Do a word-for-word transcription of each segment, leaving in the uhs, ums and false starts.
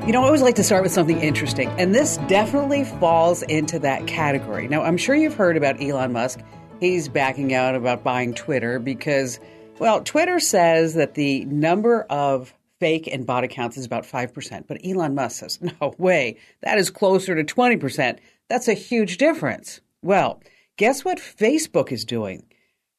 You know, I always like to start with something interesting, and this definitely falls into that category. Now, I'm sure you've heard about Elon Musk. He's backing out about buying Twitter because, well, Twitter says that the number of fake and bot accounts is about five percent, but Elon Musk says, no way, that is closer to twenty percent. That's a huge difference. Well, guess what Facebook is doing?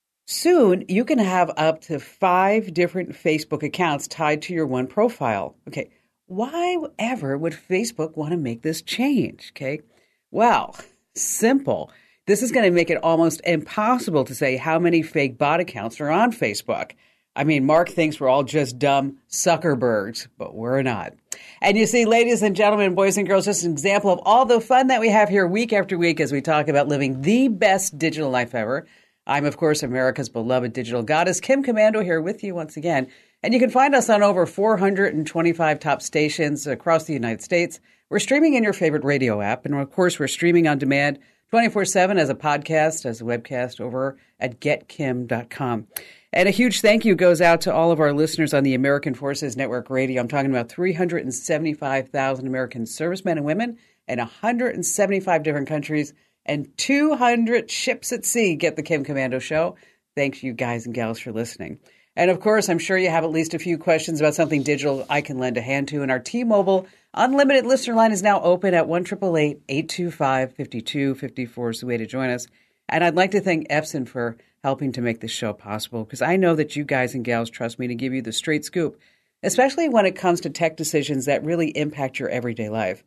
Soon, you can have up to five different Facebook accounts tied to your one profile. Okay. Why ever would Facebook want to make this change? Okay. Well, simple. This is going to make it almost impossible to say how many fake bot accounts are on Facebook. I mean, Mark thinks we're all just dumb Zuckerbergs, but we're not. And you see, ladies and gentlemen, boys and girls, just an example of all the fun that we have here week after week as we talk about living the best digital life ever. I'm, of course, America's beloved digital goddess, Kim Komando, here with you once again. And you can find us on over four hundred twenty-five top stations across the United States. We're streaming in your favorite radio app. And, of course, we're streaming on demand twenty-four seven as a podcast, as a webcast over at get kim dot com. And a huge thank you goes out to all of our listeners on the American Forces Network Radio. I'm talking about three hundred seventy-five thousand American servicemen and women in one hundred seventy-five different countries and two hundred ships at sea get the Kim Komando Show. Thanks, you guys and gals, for listening. And, of course, I'm sure you have at least a few questions about something digital I can lend a hand to. And our T-Mobile Unlimited listener line is now open at one eight eight eight, eight two five, five two five four is the way to join us. And I'd like to thank Epson for helping to make this show possible, because I know that you guys and gals trust me to give you the straight scoop, especially when it comes to tech decisions that really impact your everyday life.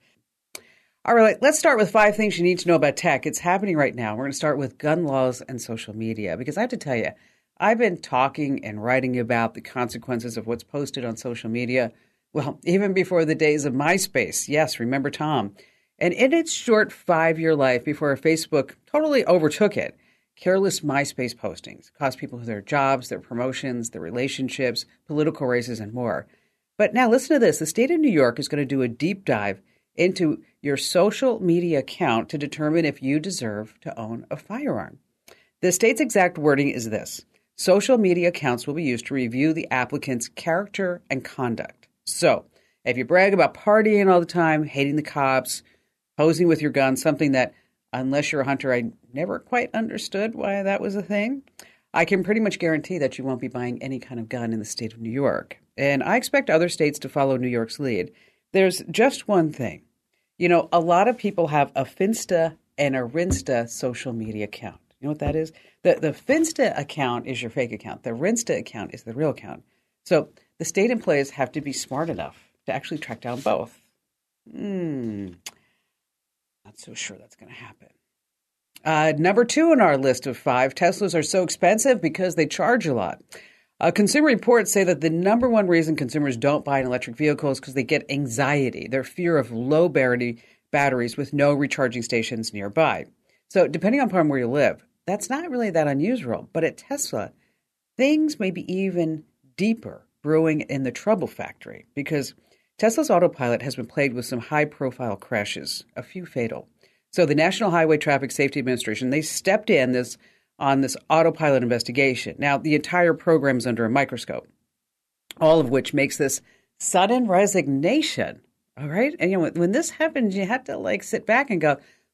All right, let's start with five things you need to know about tech. It's happening right now. We're going to start with gun laws and social media, because I have to tell you, I've been talking and writing about the consequences of what's posted on social media, well, even before the days of MySpace. Yes, remember Tom. And in its short five-year life before Facebook totally overtook it, careless MySpace postings cost people their jobs, their promotions, their relationships, political races, and more. But now listen to this. The state of New York is going to do a deep dive into your social media account to determine if you deserve to own a firearm. The state's exact wording is this. Social media accounts will be used to review the applicant's character and conduct. So, if you brag about partying all the time, hating the cops, posing with your gun, something that, unless you're a hunter, I never quite understood why that was a thing, I can pretty much guarantee that you won't be buying any kind of gun in the state of New York. And I expect other states to follow New York's lead. There's just one thing. You know, a lot of people have a Finsta and a Rinsta social media account. You know what that is? The the Finsta account is your fake account. The Rinsta account is the real account. So the state employees have to be smart enough to actually track down both. Hmm. Not so sure that's going to happen. Uh, number two on our list of five, Teslas are so expensive because they charge a lot. Uh, consumer reports say that the number one reason consumers don't buy an electric vehicle is because they get anxiety, their fear of low battery batteries with no recharging stations nearby. So depending upon where you live, that's not really that unusual. But at Tesla, things may be even deeper brewing in the trouble factory, because Tesla's autopilot has been plagued with some high-profile crashes, a few fatal. So the National Highway Traffic Safety Administration, they stepped in this on this autopilot investigation. Now, the entire program is under a microscope, all of which makes this sudden resignation, all right? And, you know, when this happens, you have to, like, sit back and go,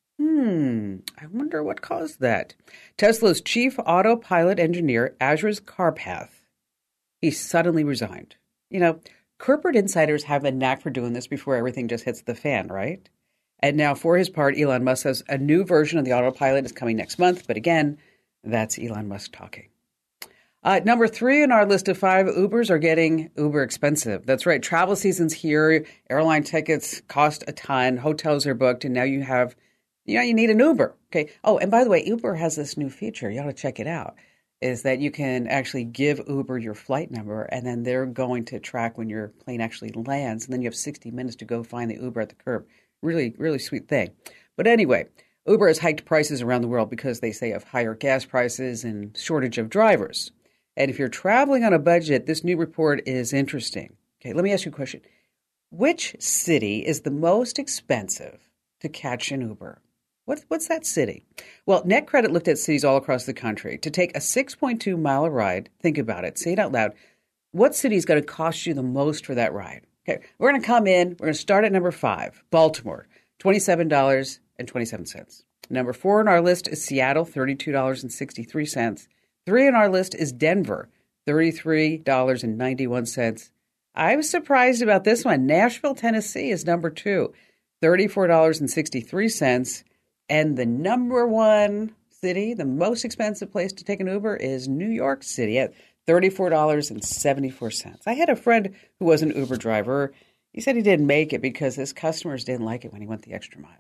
Hmm, I wonder what caused that. Tesla's chief autopilot engineer, Ajaz Karpath, he suddenly resigned. You know, corporate insiders have a knack for doing this before everything just hits the fan, right? And now, for his part, Elon Musk says a new version of the autopilot is coming next month. But again, that's Elon Musk talking. Uh, number three on our list of five, Ubers are getting uber expensive. That's right. Travel season's here. Airline tickets cost a ton. Hotels are booked. And now you have You know, you need an Uber. Okay. Oh, and by the way, Uber has this new feature. You ought to check it out. Is that you can actually give Uber your flight number, and then they're going to track when your plane actually lands. And then you have sixty minutes to go find the Uber at the curb. Really, really sweet thing. But anyway, Uber has hiked prices around the world because they say of higher gas prices and shortage of drivers. And if you're traveling on a budget, this new report is interesting. Okay, let me ask you a question. Which city is the most expensive to catch an Uber? What, what's that city? Well, NetCredit looked at cities all across the country. To take a six point two mile ride, think about it, say it out loud. What city is going to cost you the most for that ride? Okay, we're going to come in. We're going to start at number five, Baltimore, twenty-seven dollars and twenty-seven cents. Number four on our list is Seattle, thirty-two dollars and sixty-three cents. Three on our list is Denver, thirty-three dollars and ninety-one cents. I was surprised about this one. Nashville, Tennessee is number two, thirty-four dollars and sixty-three cents. And the number one city, the most expensive place to take an Uber is New York City at thirty-four dollars and seventy-four cents. I had a friend who was an Uber driver. He said he didn't make it because his customers didn't like it when he went the extra mile.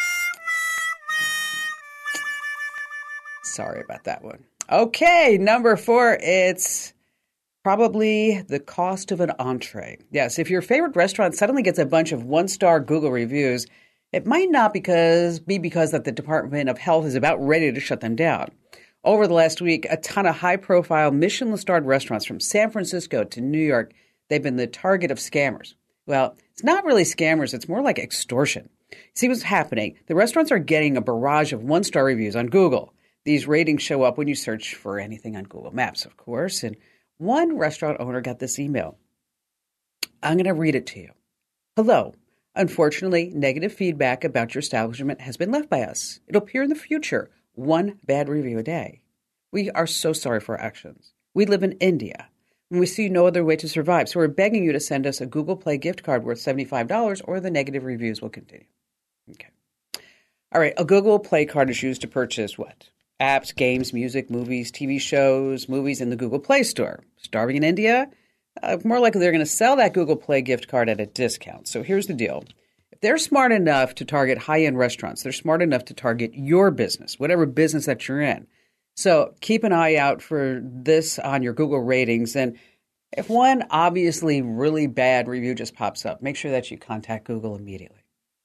Sorry about that one. Okay, number four, it's probably the cost of an entree. Yes, if your favorite restaurant suddenly gets a bunch of one-star Google reviews, it might not because be because that the Department of Health is about ready to shut them down. Over the last week, a ton of high-profile Michelin-starred restaurants from San Francisco to New York, they've been the target of scammers. Well, it's not really scammers. It's more like extortion. See what's happening. The restaurants are getting a barrage of one-star reviews on Google. These ratings show up when you search for anything on Google Maps, of course. And one restaurant owner got this email. I'm going to read it to you. Hello. Unfortunately, negative feedback about your establishment has been left by us. It'll appear in the future. One bad review a day. We are so sorry for our actions. We live in India, and we see no other way to survive. So we're begging you to send us a Google Play gift card worth seventy-five dollars or the negative reviews will continue. Okay. All right. A Google Play card is used to purchase what? Apps, games, music, movies, T V shows, movies in the Google Play Store. Starving in India? Uh, more likely they're going to sell that Google Play gift card at a discount. So here's the deal. If they're smart enough to target high-end restaurants, they're smart enough to target your business, whatever business that you're in. So keep an eye out for this on your Google ratings. And if one obviously really bad review just pops up, make sure that you contact Google immediately.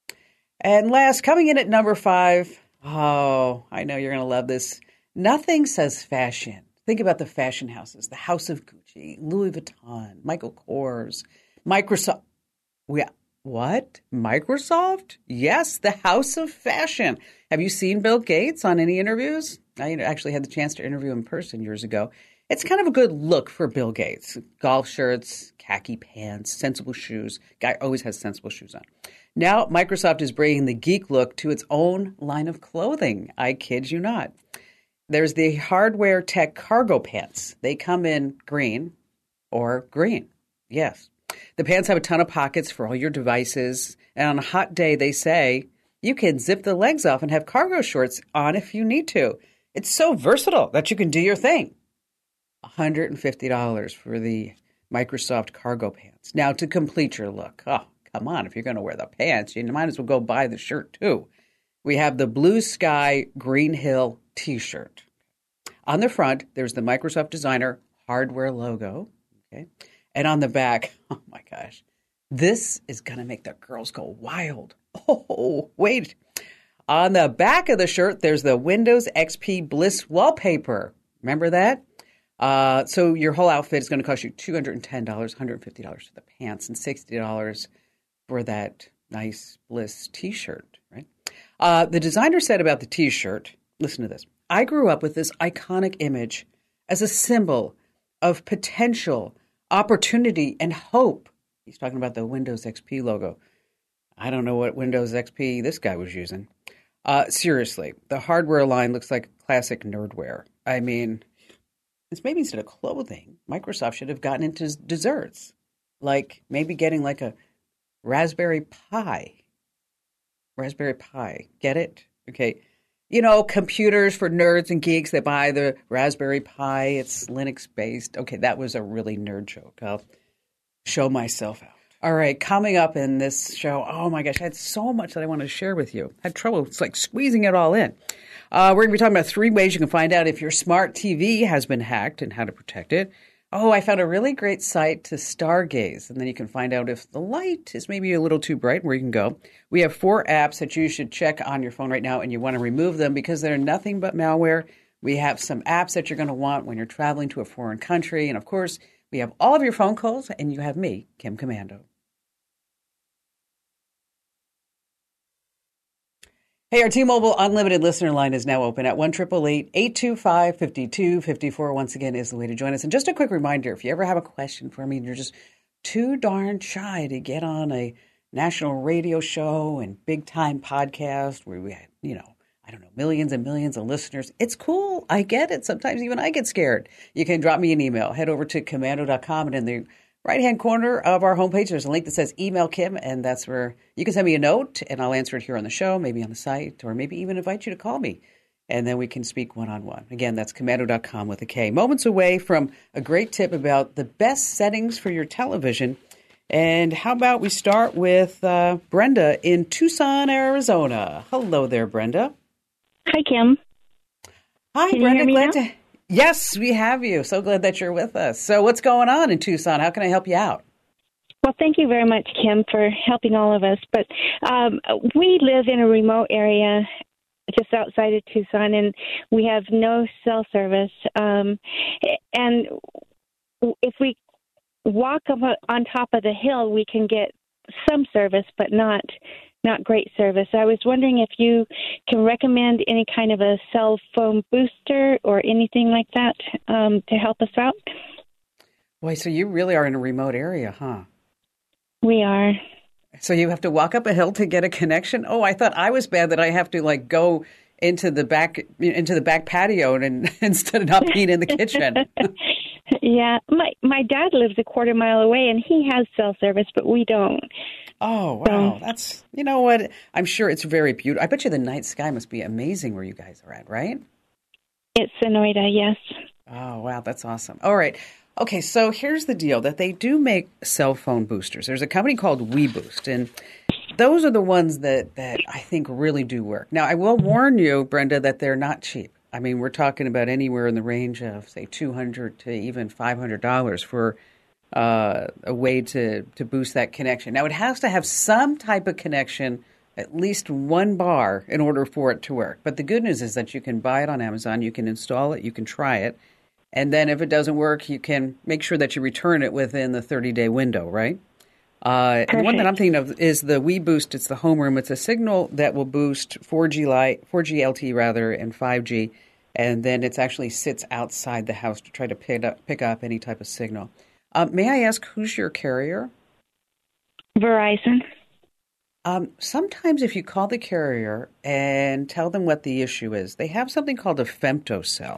And last, coming in at number five, oh, I know you're going to love this. Nothing says fashion. Think about the fashion houses, the House of Gucci, Louis Vuitton, Michael Kors, Microsoft. We, what? Microsoft? Yes, the House of Fashion. Have you seen Bill Gates on any interviews? I actually had the chance to interview him in person years ago. It's kind of a good look for Bill Gates. Golf shirts, khaki pants, sensible shoes. Guy always has sensible shoes on. Now, Microsoft is bringing the geek look to its own line of clothing. I kid you not. There's the hardware tech cargo pants. They come in green or green. Yes. The pants have a ton of pockets for all your devices. And on a hot day, they say you can zip the legs off and have cargo shorts on if you need to. It's so versatile that you can do your thing. one hundred fifty dollars for the Microsoft cargo pants. Now, to complete your look. Oh, come on. If you're going to wear the pants, you might as well go buy the shirt, too. We have the Blue Sky Green Hill T-shirt. On the front, there's the Microsoft Designer hardware logo. Okay. And on the back, oh, my gosh, this is going to make the girls go wild. Oh, wait. On the back of the shirt, there's the Windows X P Bliss wallpaper. Remember that? Uh, so your whole outfit is going to cost you two hundred ten dollars, one hundred fifty dollars for the pants, and sixty dollars for that nice Bliss T-shirt, right? Uh, the designer said about the T-shirt, listen to this. I grew up with this iconic image as a symbol of potential, opportunity, and hope. He's talking about the Windows X P logo. I don't know what Windows X P this guy was using. Uh, seriously, the hardware line looks like classic nerdware. I mean, it's maybe instead of clothing, Microsoft should have gotten into desserts. Like maybe getting like a Raspberry Pi. Raspberry Pi. Get it? Okay. You know, computers for nerds and geeks that buy the Raspberry Pi. It's Linux-based. Okay, that was a really nerd joke. I'll show myself out. All right, coming up in this show, oh my gosh, I had so much that I wanted to share with you. I had trouble, it's like squeezing it all in. Uh, we're going to be talking about three ways you can find out if your smart T V has been hacked and how to protect it. Oh, I found a really great site to stargaze, and then you can find out if the light is maybe a little too bright, where you can go. We have four apps that you should check on your phone right now, and you want to remove them because they're nothing but malware. We have some apps that you're going to want when you're traveling to a foreign country. And, of course, we have all of your phone calls, and you have me, Kim Komando. Hey, our T-Mobile Unlimited listener line is now open at one eight eight eight, eight two five, five two five four. Once again, is the way to join us. And just a quick reminder, if you ever have a question for me and you're just too darn shy to get on a national radio show and big time podcast where we had, you know, I don't know, millions and millions of listeners. It's cool. I get it. Sometimes even I get scared. You can drop me an email. Head over to komando dot com, and in the right-hand corner of our homepage, there's a link that says Email Kim, and that's where you can send me a note, and I'll answer it here on the show, maybe on the site, or maybe even invite you to call me, and then we can speak one-on-one. Again, that's komando dot com with a K. Moments away from a great tip about the best settings for your television. And how about we start with uh, Brenda in Tucson, Arizona. Hello there, Brenda. Hi, Kim. Hi, Can Brenda. You hear me glad now? to. Yes, we have you. So glad that you're with us. So, what's going on in Tucson? How can I help you out? Well, thank you very much, Kim, for helping all of us. But um, we live in a remote area just outside of Tucson, and we have no cell service. Um, and if we walk up on top of the hill, we can get some service, but not not great service. I was wondering if you can recommend any kind of a cell phone booster or anything like that um, to help us out. Boy, so you really are in a remote area, huh? We are. So you have to walk up a hill to get a connection? Oh, I thought I was bad that I have to like go into the back into the back patio and instead of not being in the kitchen. Yeah, my my dad lives a quarter mile away, and he has cell service, but we don't. Oh, wow. So, that's, you know what? I'm sure it's very beautiful. I bet you the night sky must be amazing where you guys are at, right? It's Sonoita, yes. Oh, wow. That's awesome. All right. Okay, so here's the deal, that they do make cell phone boosters. There's a company called WeBoost, and those are the ones that, that I think really do work. Now, I will warn you, Brenda, that they're not cheap. I mean, we're talking about anywhere in the range of, say, two hundred dollars to even five hundred dollars for uh, a way to, to boost that connection. Now, it has to have some type of connection, at least one bar, in order for it to work. But the good news is that you can buy it on Amazon, you can install it, you can try it, and then if it doesn't work, you can make sure that you return it within the thirty-day window, right? Uh, and the one that I'm thinking of is the WeBoost. It's the home room. It's a signal that will boost four G light, four G L T E rather, and five G, and then it actually sits outside the house to try to pick up, pick up any type of signal. Uh, may I ask, who's your carrier? Verizon. Um, sometimes if you call the carrier and tell them what the issue is, they have something called a femtocell,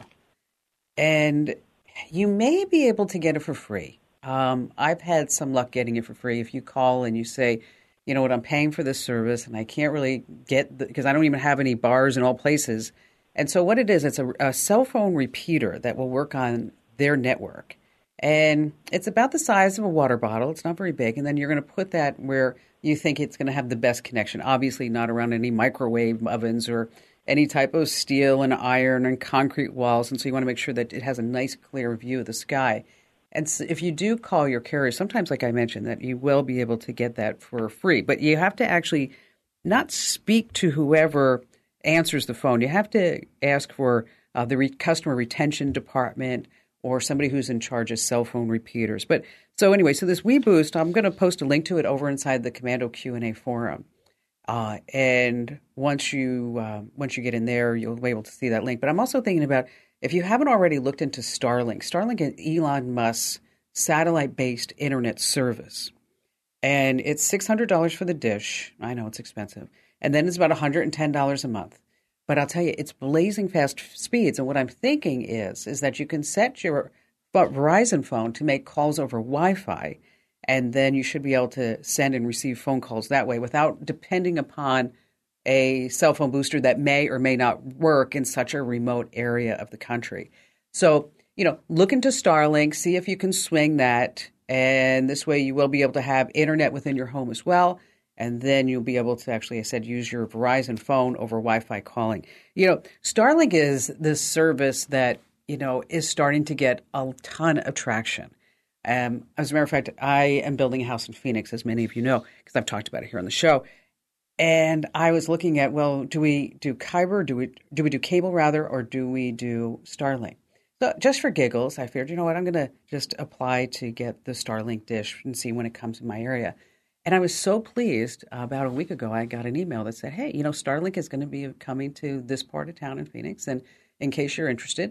and you may be able to get it for free. Um, I've had some luck getting it for free. If you call and you say, you know what, I'm paying for this service and I can't really get, because I don't even have any bars in all places. And so what it is, it's a, a cell phone repeater that will work on their network. And it's about the size of a water bottle. It's not very big. And then you're going to put that where you think it's going to have the best connection. Obviously not around any microwave ovens or any type of steel and iron and concrete walls. And so you want to make sure that it has a nice clear view of the sky. And so if you do call your carrier, sometimes, like I mentioned, that you will be able to get that for free. But you have to actually not speak to whoever answers the phone. You have to ask for uh, the re- customer retention department or somebody who's in charge of cell phone repeaters. But so anyway, so this WeBoost, I'm going to post a link to it over inside the Komando Q and A forum. Uh, and once you uh, once you get in there, you'll be able to see that link. But I'm also thinking about, if you haven't already looked into Starlink, Starlink is Elon Musk's satellite-based internet service. And it's six hundred dollars for the dish. I know it's expensive. And then it's about one hundred ten dollars a month. But I'll tell you, it's blazing fast speeds. And what I'm thinking is, is that you can set your Verizon phone to make calls over Wi-Fi, and then you should be able to send and receive phone calls that way without depending upon a cell phone booster that may or may not work in such a remote area of the country. So, you know, look into Starlink, see if you can swing that, and this way you will be able to have internet within your home as well. And then you'll be able to actually, I said, use your Verizon phone over Wi-Fi calling. You know, Starlink is this service that, you know, is starting to get a ton of traction. Um, as a matter of fact, I am building a house in Phoenix, as many of you know, because I've talked about it here on the show. And I was looking at, well, do we do Kyber, do we do we do cable rather, or do we do Starlink? So just for giggles, I figured, you know what, I'm going to just apply to get the Starlink dish and see when it comes in my area. And I was so pleased. Uh, about a week ago, I got an email that said, hey, you know, Starlink is going to be coming to this part of town in Phoenix. And in case you're interested,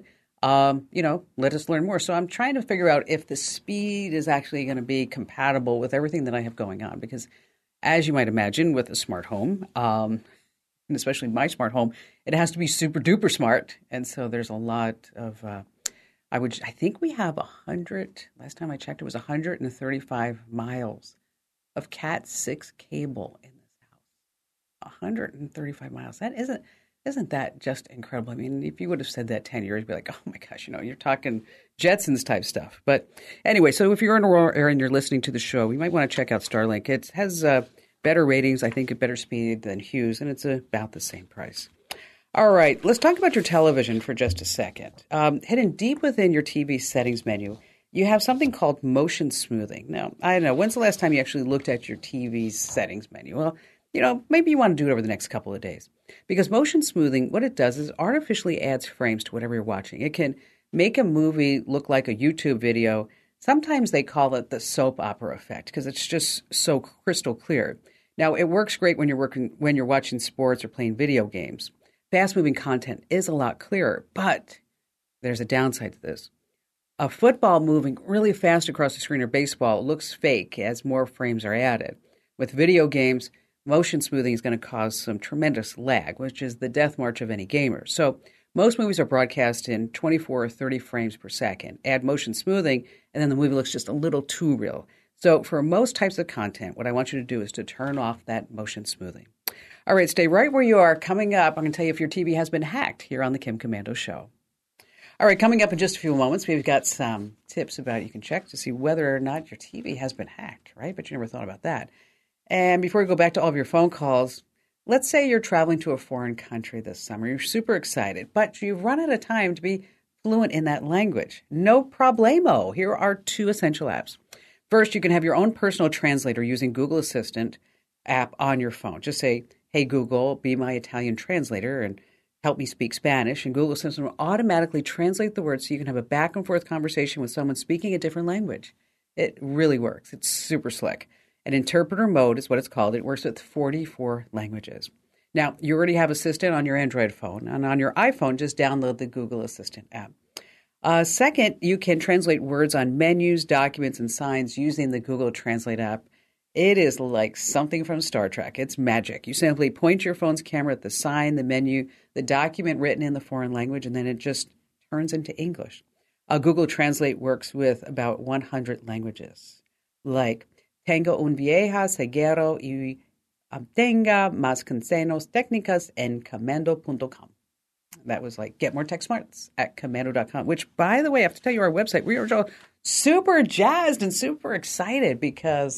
um, you know, let us learn more. So I'm trying to figure out if the speed is actually going to be compatible with everything that I have going on. Because as you might imagine with a smart home, um, and especially my smart home, it has to be super duper smart. And so there's a lot of, uh, I would, I think we have a hundred, last time I checked, it was one hundred thirty-five miles of Cat six cable in this house. one hundred thirty-five miles. That isn't, isn't that just incredible? I mean, if you would have said that ten years, you'd be like, oh my gosh, you know, you're talking Jetsons type stuff. But anyway, so if you're in a rural area and you're listening to the show, you might want to check out Starlink. It has uh, better ratings, I think, at better speed than Hughes, and it's about the same price. All right, let's talk about your television for just a second. Um, hidden deep within your T V settings menu, you have something called motion smoothing. Now, I don't know, when's the last time you actually looked at your T V's settings menu? Well, you know, maybe you want to do it over the next couple of days. Because motion smoothing, what it does is artificially adds frames to whatever you're watching. It can make a movie look like a YouTube video. Sometimes they call it the soap opera effect because it's just so crystal clear. Now, it works great when you're working when you're watching sports or playing video games. Fast-moving content is a lot clearer, but there's a downside to this. A football moving really fast across the screen or baseball looks fake as more frames are added. With video games, motion smoothing is going to cause some tremendous lag, which is the death march of any gamer. So most movies are broadcast in twenty-four or thirty frames per second. Add motion smoothing, and then the movie looks just a little too real. So for most types of content, what I want you to do is to turn off that motion smoothing. All right, stay right where you are. Coming up, I'm going to tell you if your T V has been hacked here on the Kim Komando Show. All right, coming up in just a few moments, we've got some tips about you can check to see whether or not your T V has been hacked, right? But you never thought about that. And before we go back to all of your phone calls, let's say you're traveling to a foreign country this summer. You're super excited, but you've run out of time to be fluent in that language. No problemo. Here are two essential apps. First, you can have your own personal translator using Google Assistant app on your phone. Just say, hey, Google, be my Italian translator and help me speak Spanish. And Google Assistant will automatically translate the words so you can have a back and forth conversation with someone speaking a different language. It really works. It's super slick. And interpreter mode is what it's called. It works with forty-four languages. Now, you already have Assistant on your Android phone. And on your iPhone, just download the Google Assistant app. Uh, second, you can translate words on menus, documents, and signs using the Google Translate app. It is like something from Star Trek. It's magic. You simply point your phone's camera at the sign, the menu, the document written in the foreign language, and then it just turns into English. Uh, Google Translate works with about one hundred languages, like tengo un vieja ceguero y obtenga más consejos técnicos en komando punto com. That was like, get more tech smarts at komando dot com, which, by the way, I have to tell you, our website, we are super jazzed and super excited because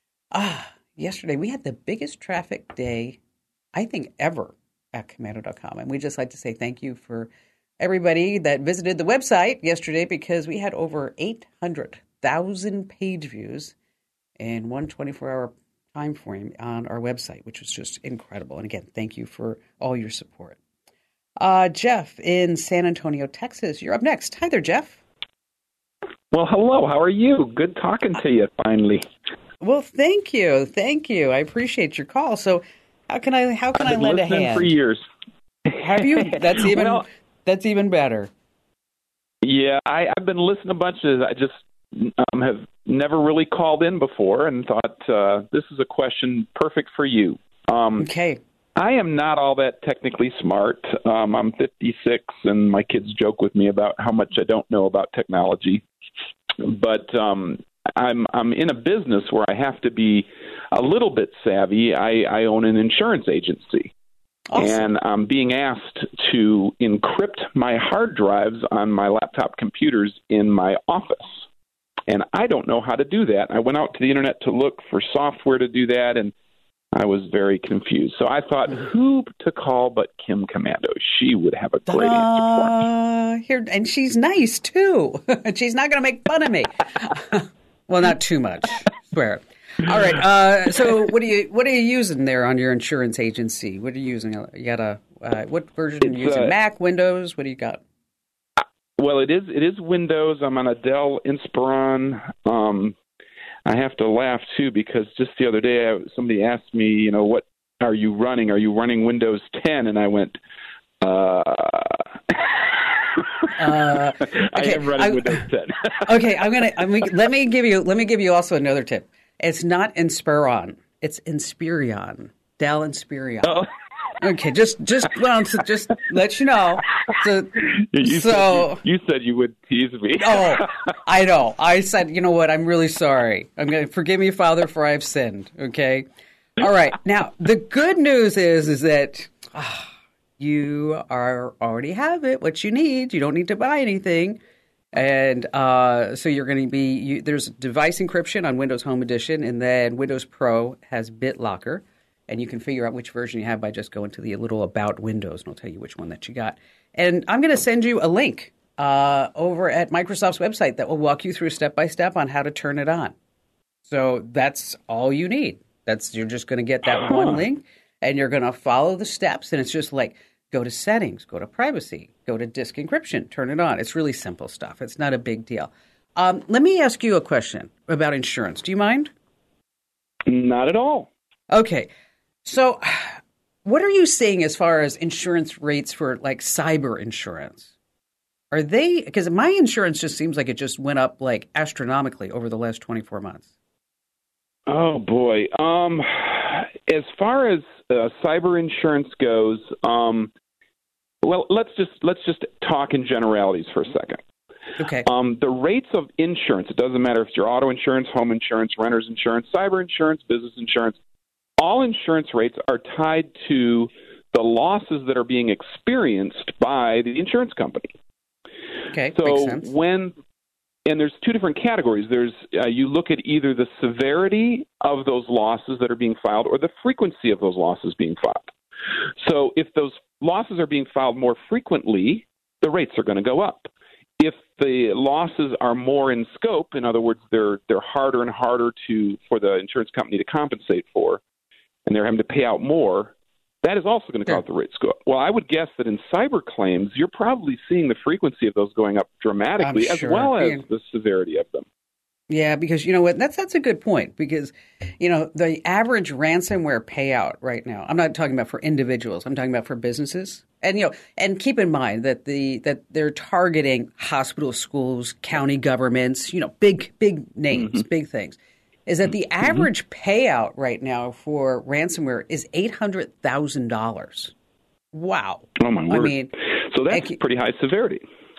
ah, yesterday we had the biggest traffic day, I think, ever at komando dot com. And we just like to say thank you for everybody that visited the website yesterday because we had over eight hundred thousand page views in one twenty-four hour time frame on our website, which was just incredible. And again, thank you for all your support. Uh, Jeff in San Antonio, Texas, you're up next. Hi there, Jeff. Well, hello. How are you? Good talking to you finally. Well, thank you. Thank you. I appreciate your call. So how can I how can I've I been lend a listening hand? for years. Have you? That's even well, that's even better. Yeah, I, I've been listening a bunch of I just um, have never really called in before and thought uh, this is a question perfect for you. Um, okay. I am not all that technically smart. Um, I'm fifty-six, and my kids joke with me about how much I don't know about technology. But um, I'm I'm in a business where I have to be a little bit savvy. I, I own an insurance agency. Awesome. And I'm being asked to encrypt my hard drives on my laptop computers in my office. And I don't know how to do that. I went out to the internet to look for software to do that, and I was very confused. So I thought, who to call but Kim Komando? She would have a great uh, answer for me. Here, and she's nice, too. She's not going to make fun of me. Well, not too much, swear. All right. Uh, so what are you what are you using there on your insurance agency? What are you using? You got a uh, what version are you using? Uh, Mac, Windows? What do you got? Well, it is it is Windows. I'm on a Dell Inspiron. Um, I have to laugh too because just the other day I, somebody asked me, you know, what are you running? Are you running Windows ten? And I went, uh, Uh, okay, I am running I, Windows ten. okay, I'm gonna. I'm, let me give you. Let me give you also another tip. It's not Inspiron. It's Inspirion. Dell Inspirion. Oh. Okay, just just well, to just let you know. So, you, so said you, you said you would tease me. Oh, I know. I said, you know what? I'm really sorry. I'm going to forgive me, Father, for I have sinned. Okay. All right. Now, the good news is, is that oh, you are already have it. What you need. You don't need to buy anything. And uh, so you're going to be. You, there's device encryption on Windows Home Edition, and then Windows Pro has BitLocker. And you can figure out which version you have by just going to the little About Windows, and I'll tell you which one that you got. And I'm going to send you a link uh, over at Microsoft's website that will walk you through step-by-step on how to turn it on. So that's all you need. That's You're just going to get that one link, and you're going to follow the steps. And it's just like, go to Settings, go to Privacy, go to Disk Encryption, turn it on. It's really simple stuff. It's not a big deal. Um, let me ask you a question about insurance. Do you mind? Not at all. Okay. So what are you seeing as far as insurance rates for like cyber insurance? Are they, because my insurance just seems like it just went up like astronomically over the last twenty-four months. Oh boy. Um, as far as uh, cyber insurance goes, um, well, let's just let's just talk in generalities for a second. Okay. Um, the rates of insurance, it doesn't matter if it's your auto insurance, home insurance, renter's insurance, cyber insurance, business insurance, all insurance rates are tied to the losses that are being experienced by the insurance company. Okay, so makes sense. when and there's two different categories. There's uh, you look at either the severity of those losses that are being filed or the frequency of those losses being filed. So if those losses are being filed more frequently, the rates are going to go up. If the losses are more in scope, in other words, they're they're harder and harder to for the insurance company to compensate for, and they're having to pay out more, that is also going to cause the rates to go up. Well, I would guess that in cyber claims, you're probably seeing the frequency of those going up dramatically, I'm sure. as well as Yeah. the severity of them. Yeah, because you know what? That's that's a good point because, you know, the average ransomware payout right now, I'm not talking about for individuals, I'm talking about for businesses. And, you know, and keep in mind that the that they're targeting hospitals, schools, county governments, you know, big, big names, mm-hmm. big things. Is that the average mm-hmm. payout right now for ransomware is eight hundred thousand dollars. Wow. Oh, my word. I mean, so that's keep, pretty high severity.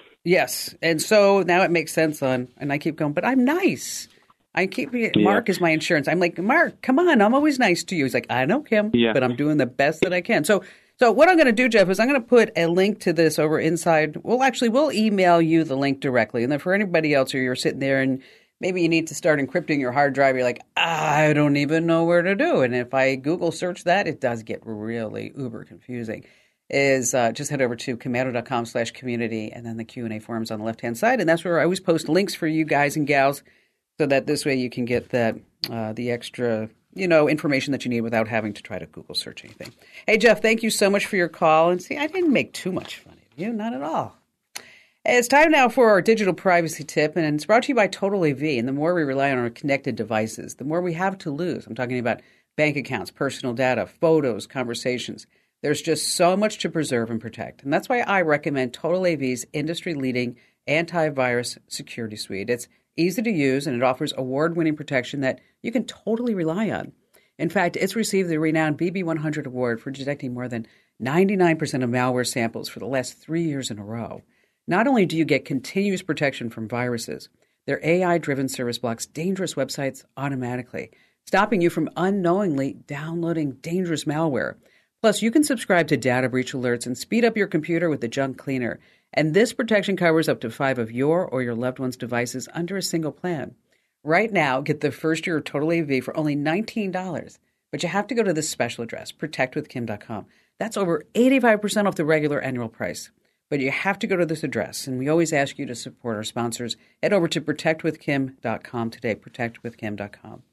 Yes. And so now it makes sense on, and I keep going, but I'm nice. I keep, yeah. Mark is my insurance. I'm like, Mark, come on. I'm always nice to you. He's like, I know, Kim, yeah. but I'm doing the best that I can. So, so what I'm going to do, Jeff, is I'm going to put a link to this over inside. Well, actually, we'll email you the link directly. And then for anybody else who you're sitting there and maybe you need to start encrypting your hard drive. You're like, I don't even know where to do it. And if I Google search that, it does get really uber confusing. Is uh, just head over to komando.com slash community and then the Q and A forums on the left-hand side. And that's where I always post links for you guys and gals so that this way you can get that uh, the extra, you know, information that you need without having to try to Google search anything. Hey, Jeff, thank you so much for your call. And see, I didn't make too much fun of you. Not at all. It's time now for our digital privacy tip, and it's brought to you by Total A V. And the more we rely on our connected devices, the more we have to lose. I'm talking about bank accounts, personal data, photos, conversations. There's just so much to preserve and protect. And that's why I recommend Total A V's industry-leading antivirus security suite. It's easy to use, and it offers award-winning protection that you can totally rely on. In fact, it's received the renowned B B one hundred award for detecting more than ninety-nine percent of malware samples for the last three years in a row. Not only do you get continuous protection from viruses, their A I-driven service blocks dangerous websites automatically, stopping you from unknowingly downloading dangerous malware. Plus, you can subscribe to data breach alerts and speed up your computer with the Junk Cleaner. And this protection covers up to five of your or your loved one's devices under a single plan. Right now, get the first year of Total A V for only nineteen dollars. But you have to go to this special address, protect with kim dot com. That's over eighty-five percent off the regular annual price. But you have to go to this address, and we always ask you to support our sponsors. Head over to protect with kim dot com today, protect with kim dot com.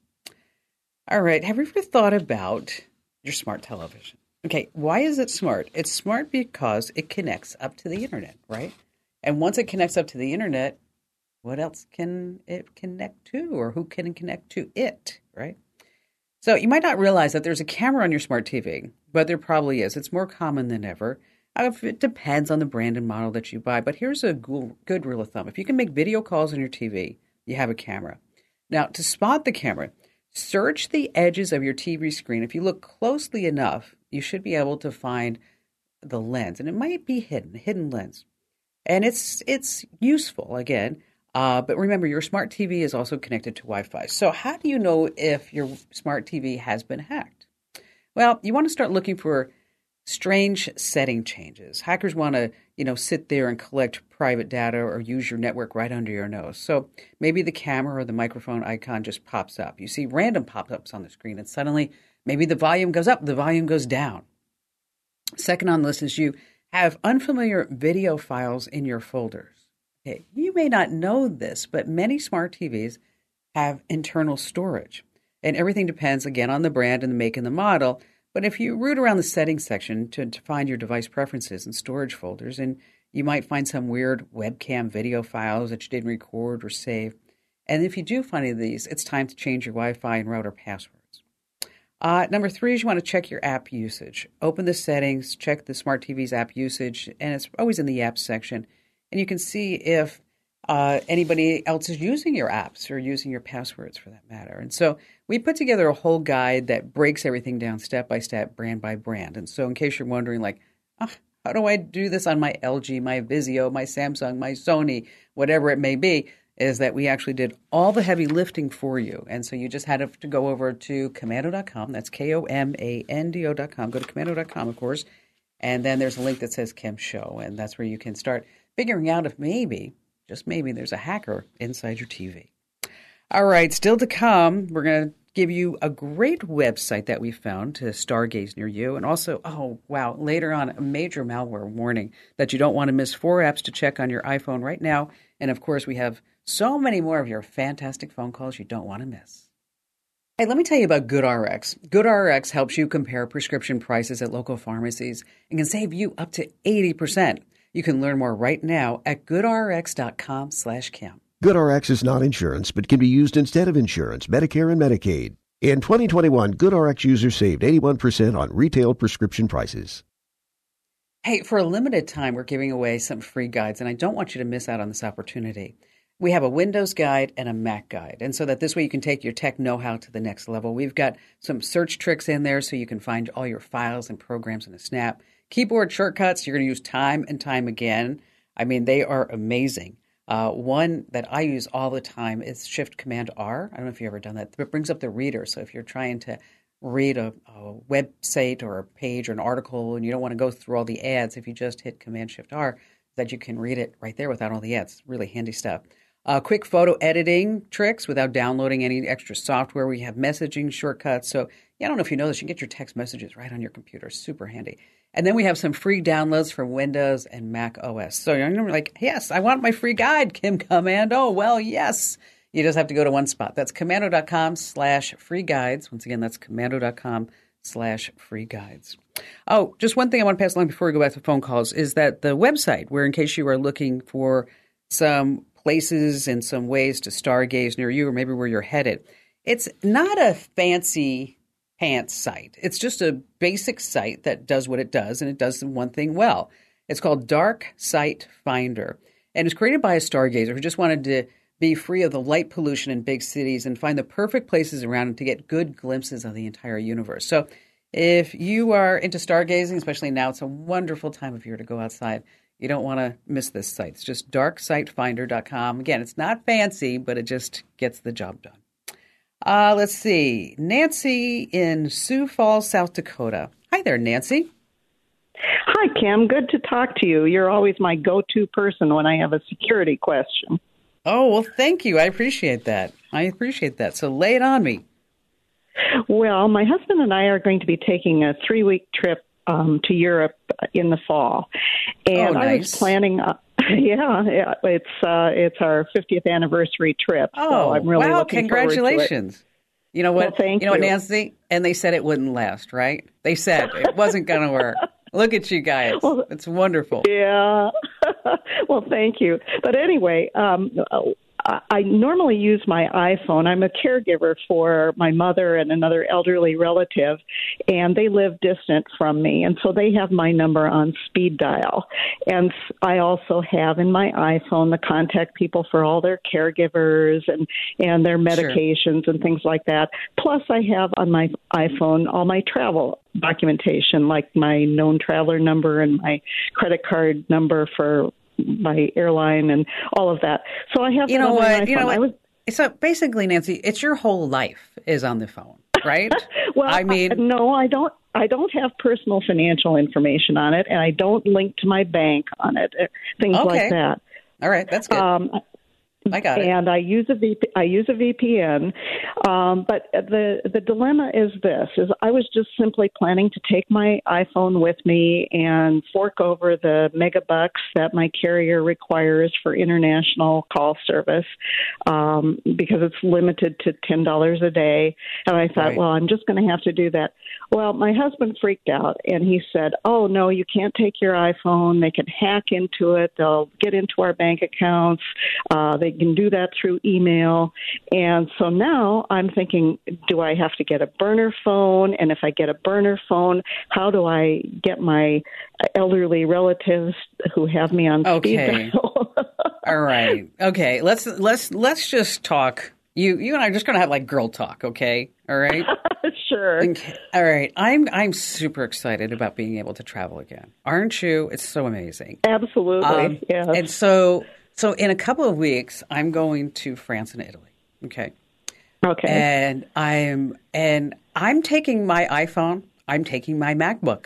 All right, have you ever thought about your smart television? Okay, why is it smart? It's smart because it connects up to the internet, right? And once it connects up to the internet, what else can it connect to, or who can connect to it, right? So you might not realize that there's a camera on your smart T V, but there probably is. It's more common than ever. Uh, It depends on the brand and model that you buy, but here's a good, good rule of thumb. If you can make video calls on your T V, you have a camera. Now, to spot the camera, search the edges of your T V screen. If you look closely enough, you should be able to find the lens, and it might be hidden, a hidden lens. And it's it's useful, again. Uh, but remember, your smart T V is also connected to Wi-Fi. So how do you know if your smart T V has been hacked? Well, you want to start looking for strange setting changes. Hackers want to, you know, sit there and collect private data or use your network right under your nose. So maybe the camera or the microphone icon just pops up. You see random pop-ups on the screen, and suddenly maybe the volume goes up, the volume goes down. Second on the list is you have unfamiliar video files in your folders. Okay, you may not know this, but many smart T Vs have internal storage. And everything depends, again, on the brand and the make and the model. But if you root around the settings section to, to find your device preferences and storage folders, and you might find some weird webcam video files that you didn't record or save. And if you do find any of these, it's time to change your Wi-Fi and router passwords. Uh, number three is you want to check your app usage. Open the settings, check the Smart T V's app usage, and it's always in the apps section. And you can see if uh, anybody else is using your apps or using your passwords for that matter. And so we put together a whole guide that breaks everything down step by step, brand by brand. And so in case you're wondering, like, oh, how do I do this on my L G, my Vizio, my Samsung, my Sony, whatever it may be, is that we actually did all the heavy lifting for you. And so you just had to go over to komando dot com. That's K O M A N D O dot com. Go to komando dot com, of course. And then there's a link that says Kim Show. And that's where you can start figuring out if maybe, just maybe, there's a hacker inside your T V. All right, still to come, we're going to give you a great website that we found to stargaze near you. And also, oh, wow, later on, a major malware warning that you don't want to miss. Four apps to check on your iPhone right now. And, of course, we have so many more of your fantastic phone calls you don't want to miss. Hey, let me tell you about GoodRx. GoodRx helps you compare prescription prices at local pharmacies and can save you up to eighty percent. You can learn more right now at goodrx.com slash Kim. GoodRx is not insurance, but can be used instead of insurance, Medicare and Medicaid. In twenty twenty-one, GoodRx users saved eighty-one percent on retail prescription prices. Hey, for a limited time, we're giving away some free guides, and I don't want you to miss out on this opportunity. We have a Windows guide and a Mac guide, and so that this way you can take your tech know-how to the next level. We've got some search tricks in there so you can find all your files and programs in a snap. Keyboard shortcuts you're going to use time and time again. I mean, they are amazing. Uh, one that I use all the time is Shift-Command-R. I don't know if you've ever done that. It brings up the reader. So if you're trying to read a, a website or a page or an article and you don't want to go through all the ads, if you just hit Command-Shift-R, that you can read it right there without all the ads. Really handy stuff. Uh, quick photo editing tricks without downloading any extra software. We have messaging shortcuts. So yeah, I don't know if you know this. You can get your text messages right on your computer. Super handy. And then we have some free downloads for Windows and Mac O S. So you're like, yes, I want my free guide, Kim Komando. Well, yes. You just have to go to one spot. That's komando.com slash free guides. Once again, that's komando.com slash free guides. Oh, just one thing I want to pass along before we go back to phone calls is that the website, where in case you are looking for some places and some ways to stargaze near you or maybe where you're headed, it's not a fancy pants site. It's just a basic site that does what it does, and it does one thing well. It's called Dark Site Finder, and it's created by a stargazer who just wanted to be free of the light pollution in big cities and find the perfect places around him to get good glimpses of the entire universe. So if you are into stargazing, especially now, it's a wonderful time of year to go outside. You don't want to miss this site. It's just dark site finder dot com. Again, it's not fancy, but it just gets the job done. Uh, let's see. Nancy in Sioux Falls, South Dakota. Hi there, Nancy. Hi, Kim. Good to talk to you. You're always my go-to person when I have a security question. Oh, well, thank you. I appreciate that. I appreciate that. So lay it on me. Well, my husband and I are going to be taking a three-week trip um, to Europe in the fall. And oh, nice. I was planning... Uh, Yeah, yeah, it's uh, it's our fiftieth anniversary trip. Oh, so I'm really wow! looking Congratulations! Forward to it. You know what? Well, thank you know you. what, Nancy? And they said it wouldn't last, right? They said it wasn't going to work. Look at you guys. Well, it's wonderful. Yeah. Well, thank you. But anyway, um, I normally use my iPhone. I'm a caregiver for my mother and another elderly relative, and they live distant from me, and so they have my number on speed dial. And I also have in my iPhone the contact people for all their caregivers and, and their medications sure. and things like that. Plus, I have on my iPhone all my travel documentation, like my known traveler number and my credit card number for my airline and all of that. So I have you know what you know what was, so basically, Nancy, it's your whole life is on the phone, right? well, I mean, I, no, I don't. I don't have personal financial information on it, and I don't link to my bank on it. Things okay. like that. All right, that's good. Um, I got it. And I use a V P, I use a V P N, um, but the the dilemma is this: is I was just simply planning to take my iPhone with me and fork over the megabucks that my carrier requires for international call service, um, because it's limited to ten dollars a day. And I thought, right. well, I'm just going to have to do that. Well, my husband freaked out, and he said, "Oh no, you can't take your iPhone. They can hack into it. They'll get into our bank accounts. Uh, they can do that through email." And so now I'm thinking, do I have to get a burner phone? And if I get a burner phone, how do I get my elderly relatives who have me on okay. speed dial? All right. Okay. Let's let's let's just talk. You you and I are just going to have like girl talk, okay? All right? Sure. Okay. All right. I'm I'm super excited about being able to travel again. Aren't you? It's so amazing. Absolutely. Um, yes. And so So in a couple of weeks, I'm going to France and Italy. Okay. Okay. And I'm and I'm taking my iPhone. I'm taking my MacBook,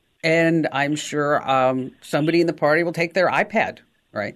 and I'm sure um, somebody in the party will take their iPad. Right.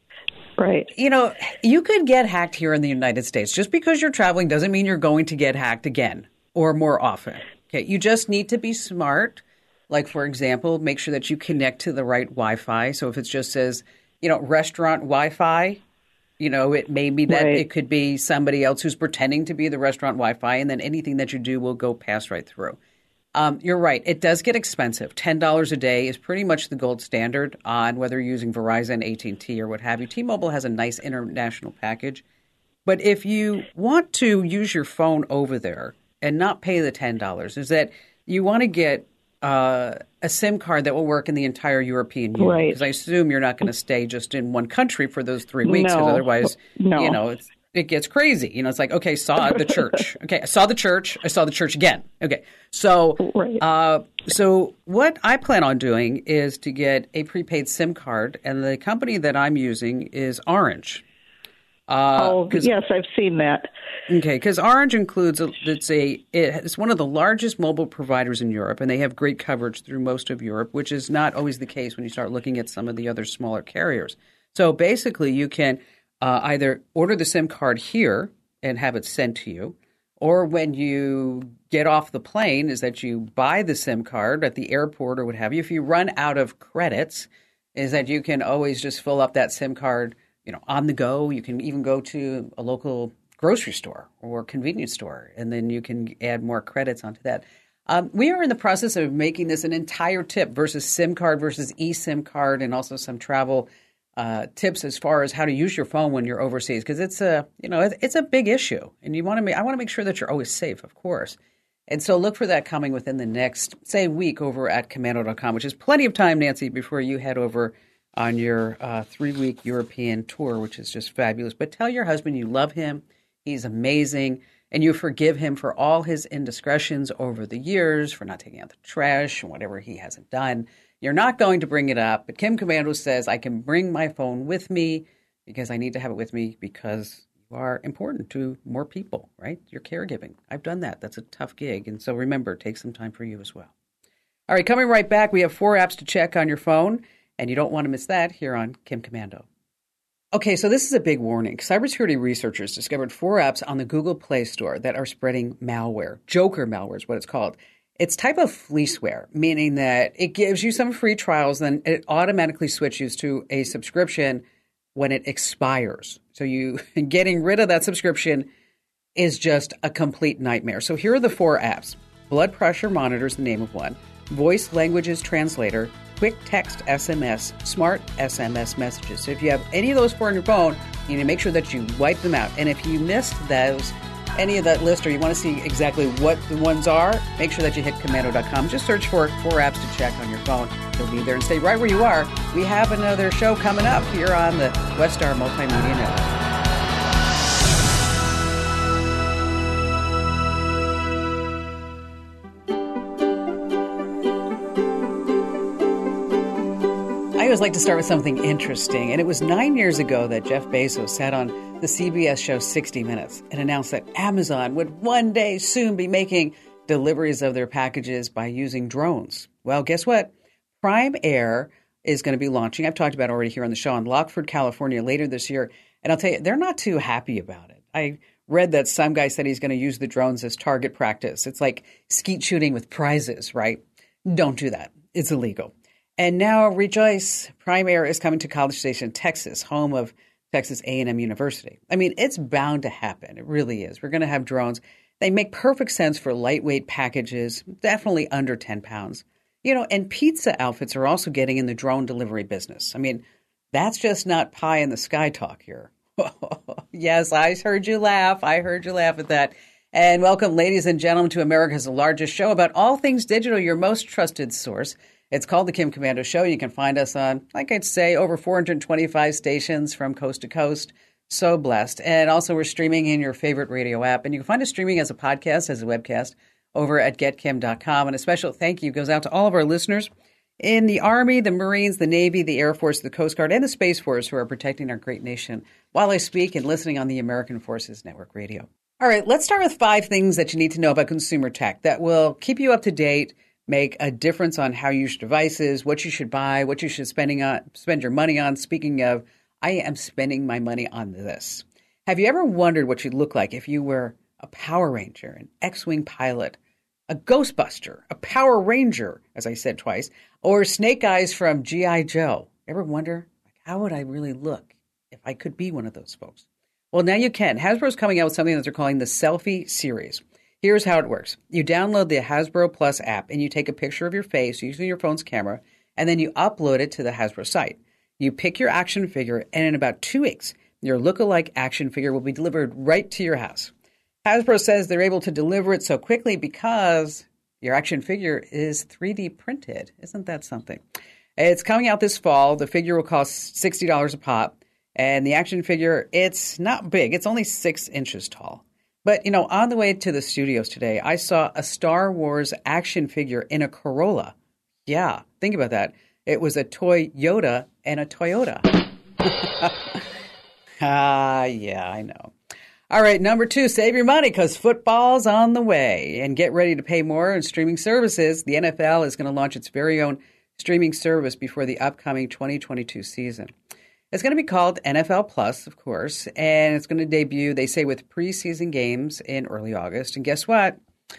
Right. You know, you could get hacked here in the United States. Just because you're traveling doesn't mean you're going to get hacked again or more often. Okay. You just need to be smart. Like, for example, make sure that you connect to the right Wi-Fi. So if it just says, you know, restaurant Wi-Fi, you know, it may be that right. it could be somebody else who's pretending to be the restaurant Wi-Fi, and then anything that you do will go pass right through. Um, you're right. It does get expensive. ten dollars a day is pretty much the gold standard on whether you're using Verizon, A T and T, or what have you. T-Mobile has a nice international package. But if you want to use your phone over there and not pay the ten dollars, is that you want to get Uh, a SIM card that will work in the entire European Union. Right. Because I assume you're not going to stay just in one country for those three weeks. Because no. otherwise, no. you know, it's, it gets crazy. You know, it's like, okay, saw the church. Okay, I saw the church. I saw the church again. Okay, so right. uh, so what I plan on doing is to get a prepaid SIM card, and the company that I'm using is Orange. Uh, oh, yes, I've seen that. Okay, because Orange includes a, it's a it's one of the largest mobile providers in Europe, and they have great coverage through most of Europe, which is not always the case when you start looking at some of the other smaller carriers. So basically, you can uh, either order the SIM card here and have it sent to you, or when you get off the plane, is that you buy the SIM card at the airport or what have you. If you run out of credits, is that you can always just fill up that SIM card, you know, on the go. You can even go to a local grocery store or convenience store, and then you can add more credits onto that. Um, we are in the process of making this an entire tip versus SIM card versus eSIM card, and also some travel uh, tips as far as how to use your phone when you're overseas, because it's a you know it's a big issue, and you want to make I want to make sure that you're always safe, of course. And so look for that coming within the next, say, week over at Komando dot com, which is plenty of time, Nancy, before you head over on your uh, three-week European tour, which is just fabulous. But tell your husband you love him. He's amazing, and you forgive him for all his indiscretions over the years, for not taking out the trash and whatever he hasn't done. You're not going to bring it up, but Kim Komando says, I can bring my phone with me because I need to have it with me because you are important to more people, right? You're caregiving. I've done that. That's a tough gig, and so remember, take some time for you as well. All right, coming right back, we have four apps to check on your phone, and you don't want to miss that here on Kim Komando. Okay, so this is a big warning. Cybersecurity researchers discovered four apps on the Google Play Store that are spreading malware. Joker malware is what it's called. It's type of fleeceware, meaning that it gives you some free trials, then it automatically switches to a subscription when it expires. So you getting rid of that subscription is just a complete nightmare. So here are the four apps. Blood pressure monitor is the name of one. Voice languages translator. Quick text S M S, smart S M S messages. So if you have any of those four on your phone, You need to make sure that you wipe them out. And if you missed those, any of that list, or you want to see exactly what the ones are, make sure that you hit Komando dot com. Just search for four apps to check on your phone. They'll be there, and stay right where you are. We have another show coming up here on the Westar Multimedia Network. I always like to start with something interesting, and it was nine years ago that Jeff Bezos sat on the C B S show sixty minutes and announced that Amazon would one day soon be making deliveries of their packages by using drones. Well, guess what? Prime Air is going to be launching. I've talked about it already here on the show in Lockford, California later this year, and I'll tell you, they're not too happy about it. I read that some guy said he's going to use the drones as target practice. It's like skeet shooting with prizes, right? Don't do that. It's illegal. And now, rejoice, Prime Air is coming to College Station, Texas, home of Texas A and M University. I mean, it's bound to happen. It really is. We're going to have drones. They make perfect sense for lightweight packages, definitely under ten pounds. You know, and pizza outfits are also getting in the drone delivery business. I mean, that's just not pie in the sky talk here. Yes, I heard you laugh. I heard you laugh at that. And welcome, ladies and gentlemen, to America's largest show about all things digital, your most trusted source. It's called The Kim Komando Show. You can find us on, like I'd say, over four hundred twenty-five stations from coast to coast. So blessed. And also we're streaming in your favorite radio app. And you can find us streaming as a podcast, as a webcast, over at get kim dot com. And a special thank you goes out to all of our listeners in the Army, the Marines, the Navy, the Air Force, the Coast Guard, and the Space Force who are protecting our great nation while I speak and listening on the American Forces Network Radio. All right, let's start with five things that you need to know about consumer tech that will keep you up to date, make a difference on how you use devices, what you should buy, what you should spending on, spend your money on. Speaking of, I am spending my money on this. Have you ever wondered what you'd look like if you were a Power Ranger, an X-Wing pilot, a Ghostbuster, a Power Ranger, as I said twice, or Snake Eyes from G I. Joe? Ever wonder, like, how would I really look if I could be one of those folks? Well, now you can. Hasbro's coming out with something that they're calling the Selfie Series. Here's how it works. You download the Hasbro Plus app and you take a picture of your face using your phone's camera, and then you upload it to the Hasbro site. You pick your action figure, and in about two weeks, your look-alike action figure will be delivered right to your house. Hasbro says they're able to deliver it so quickly because your action figure is three D printed. Isn't that something? It's coming out this fall. The figure will cost sixty dollars a pop, and the action figure, it's not big. It's only six inches tall. But, you know, on the way to the studios today, I saw a Star Wars action figure in a Corolla. Yeah, think about that. It was a toy Yoda and a Toyota. Ah, yeah, I know. All right, number two, save your money because football's on the way. And get ready to pay more on streaming services. The N F L is going to launch its very own streaming service before the upcoming twenty twenty-two season. It's going to be called N F L Plus, of course, and it's going to debut, they say, with preseason games in early August. And guess what?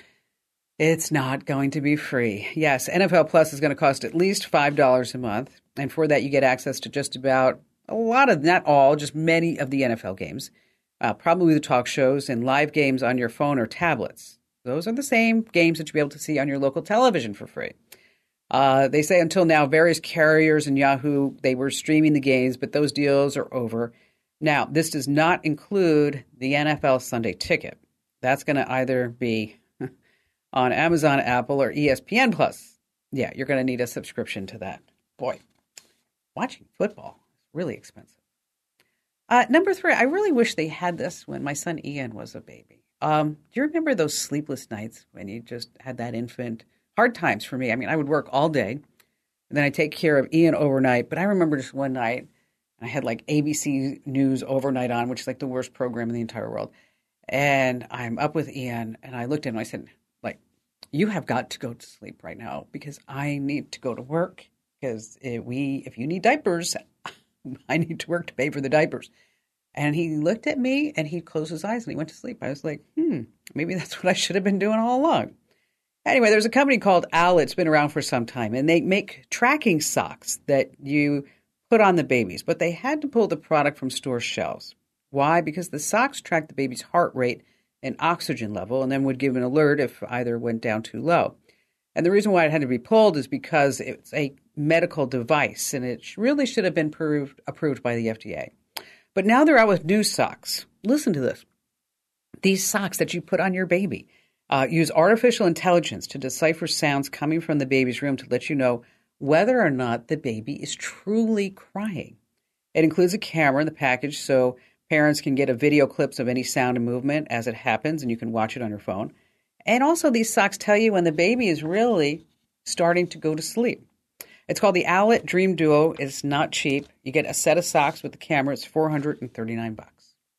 It's not going to be free. Yes, N F L Plus is going to cost at least five dollars a month. And for that, you get access to just about a lot of, not all, just many of the N F L games, uh, probably the talk shows and live games on your phone or tablets. Those are the same games that you'll be able to see on your local television for free. Uh, they say until now, various carriers and Yahoo, they were streaming the games, but those deals are over. Now, this does not include the N F L Sunday Ticket. That's going to either be on Amazon, Apple, or E S P N Plus. Yeah, you're going to need a subscription to that. Boy, watching football is really expensive. Uh, number three, I really wish they had this when my son Ian was a baby. Um, do you remember those sleepless nights when you just had that infant? Hard times for me. I mean, I would work all day, and then I'd take care of Ian overnight. But I remember just one night, I had like A B C News overnight on, which is like the worst program in the entire world. And I'm up with Ian, and I looked at him, and I said, like, you have got to go to sleep right now because I need to go to work. Because if we, if you need diapers, I need to work to pay for the diapers. And he looked at me, and he closed his eyes, and he went to sleep. I was like, hmm, maybe that's what I should have been doing all along. Anyway, there's a company called Owlet. It's been around for some time, and they make tracking socks that you put on the babies. But they had to pull the product from store shelves. Why? Because the socks track the baby's heart rate and oxygen level and then would give an alert if either went down too low. And the reason why it had to be pulled is because it's a medical device, and it really should have been approved, approved by the F D A. But now they're out with new socks. Listen to this. These socks that you put on your baby uh, use artificial intelligence to decipher sounds coming from the baby's room to let you know whether or not the baby is truly crying. It includes a camera in the package so parents can get a video clips of any sound and movement as it happens, and you can watch it on your phone. And also these socks tell you when the baby is really starting to go to sleep. It's called the Owlet Dream Duo. It's not cheap. You get a set of socks with the camera. It's four hundred thirty-nine bucks.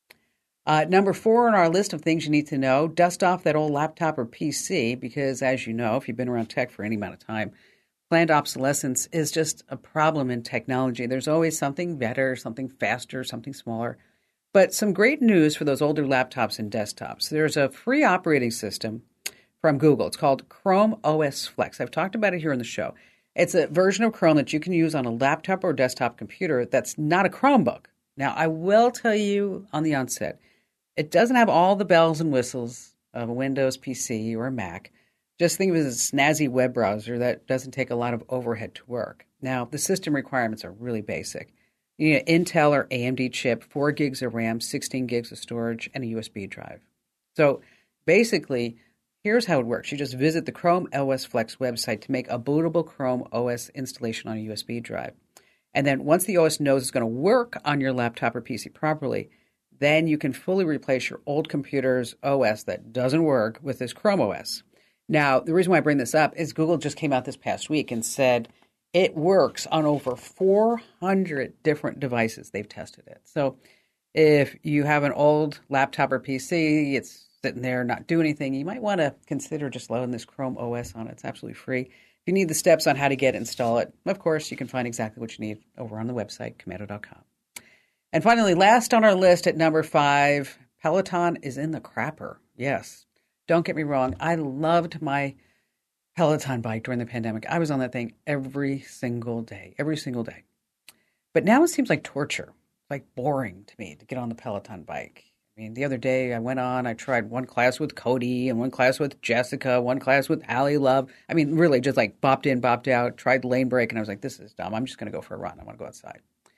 Uh, number four on our list of things you need to know, dust off that old laptop or P C because, as you know, if you've been around tech for any amount of time, planned obsolescence is just a problem in technology. There's always something better, something faster, something smaller. But some great news for those older laptops and desktops. There's a free operating system from Google. It's called Chrome O S Flex. I've talked about it here on the show. It's a version of Chrome that you can use on a laptop or desktop computer that's not a Chromebook. Now, I will tell you on the onset, it doesn't have all the bells and whistles of a Windows P C or a Mac. Just think of it as a snazzy web browser that doesn't take a lot of overhead to work. Now, the system requirements are really basic. You need an Intel or A M D chip, four gigs of RAM, sixteen gigs of storage, and a U S B drive. So basically, here's how it works. You just visit the Chrome O S Flex website to make a bootable Chrome O S installation on a U S B drive. And then once the O S knows it's going to work on your laptop or P C properly, then you can fully replace your old computer's O S that doesn't work with this Chrome O S. Now, the reason why I bring this up is Google just came out this past week and said it works on over four hundred different devices. They've tested it. So if you have an old laptop or P C, it's sitting there not doing anything, you might want to consider just loading this Chrome O S on it. It's absolutely free. If you need the steps on how to get it, install it, of course, you can find exactly what you need over on the website, komando dot com. And finally, last on our list at number five, Peloton is in the crapper. Yes. Don't get me wrong. I loved my Peloton bike during the pandemic. I was on that thing every single day, every single day. But now it seems like torture, like boring to me to get on the Peloton bike. I mean, the other day I went on, I tried one class with Cody and one class with Jessica, one class with Allie Love. I mean, really just like bopped in, bopped out, tried lane break, and I was like, this is dumb. I'm just going to go for a run. I want to go outside.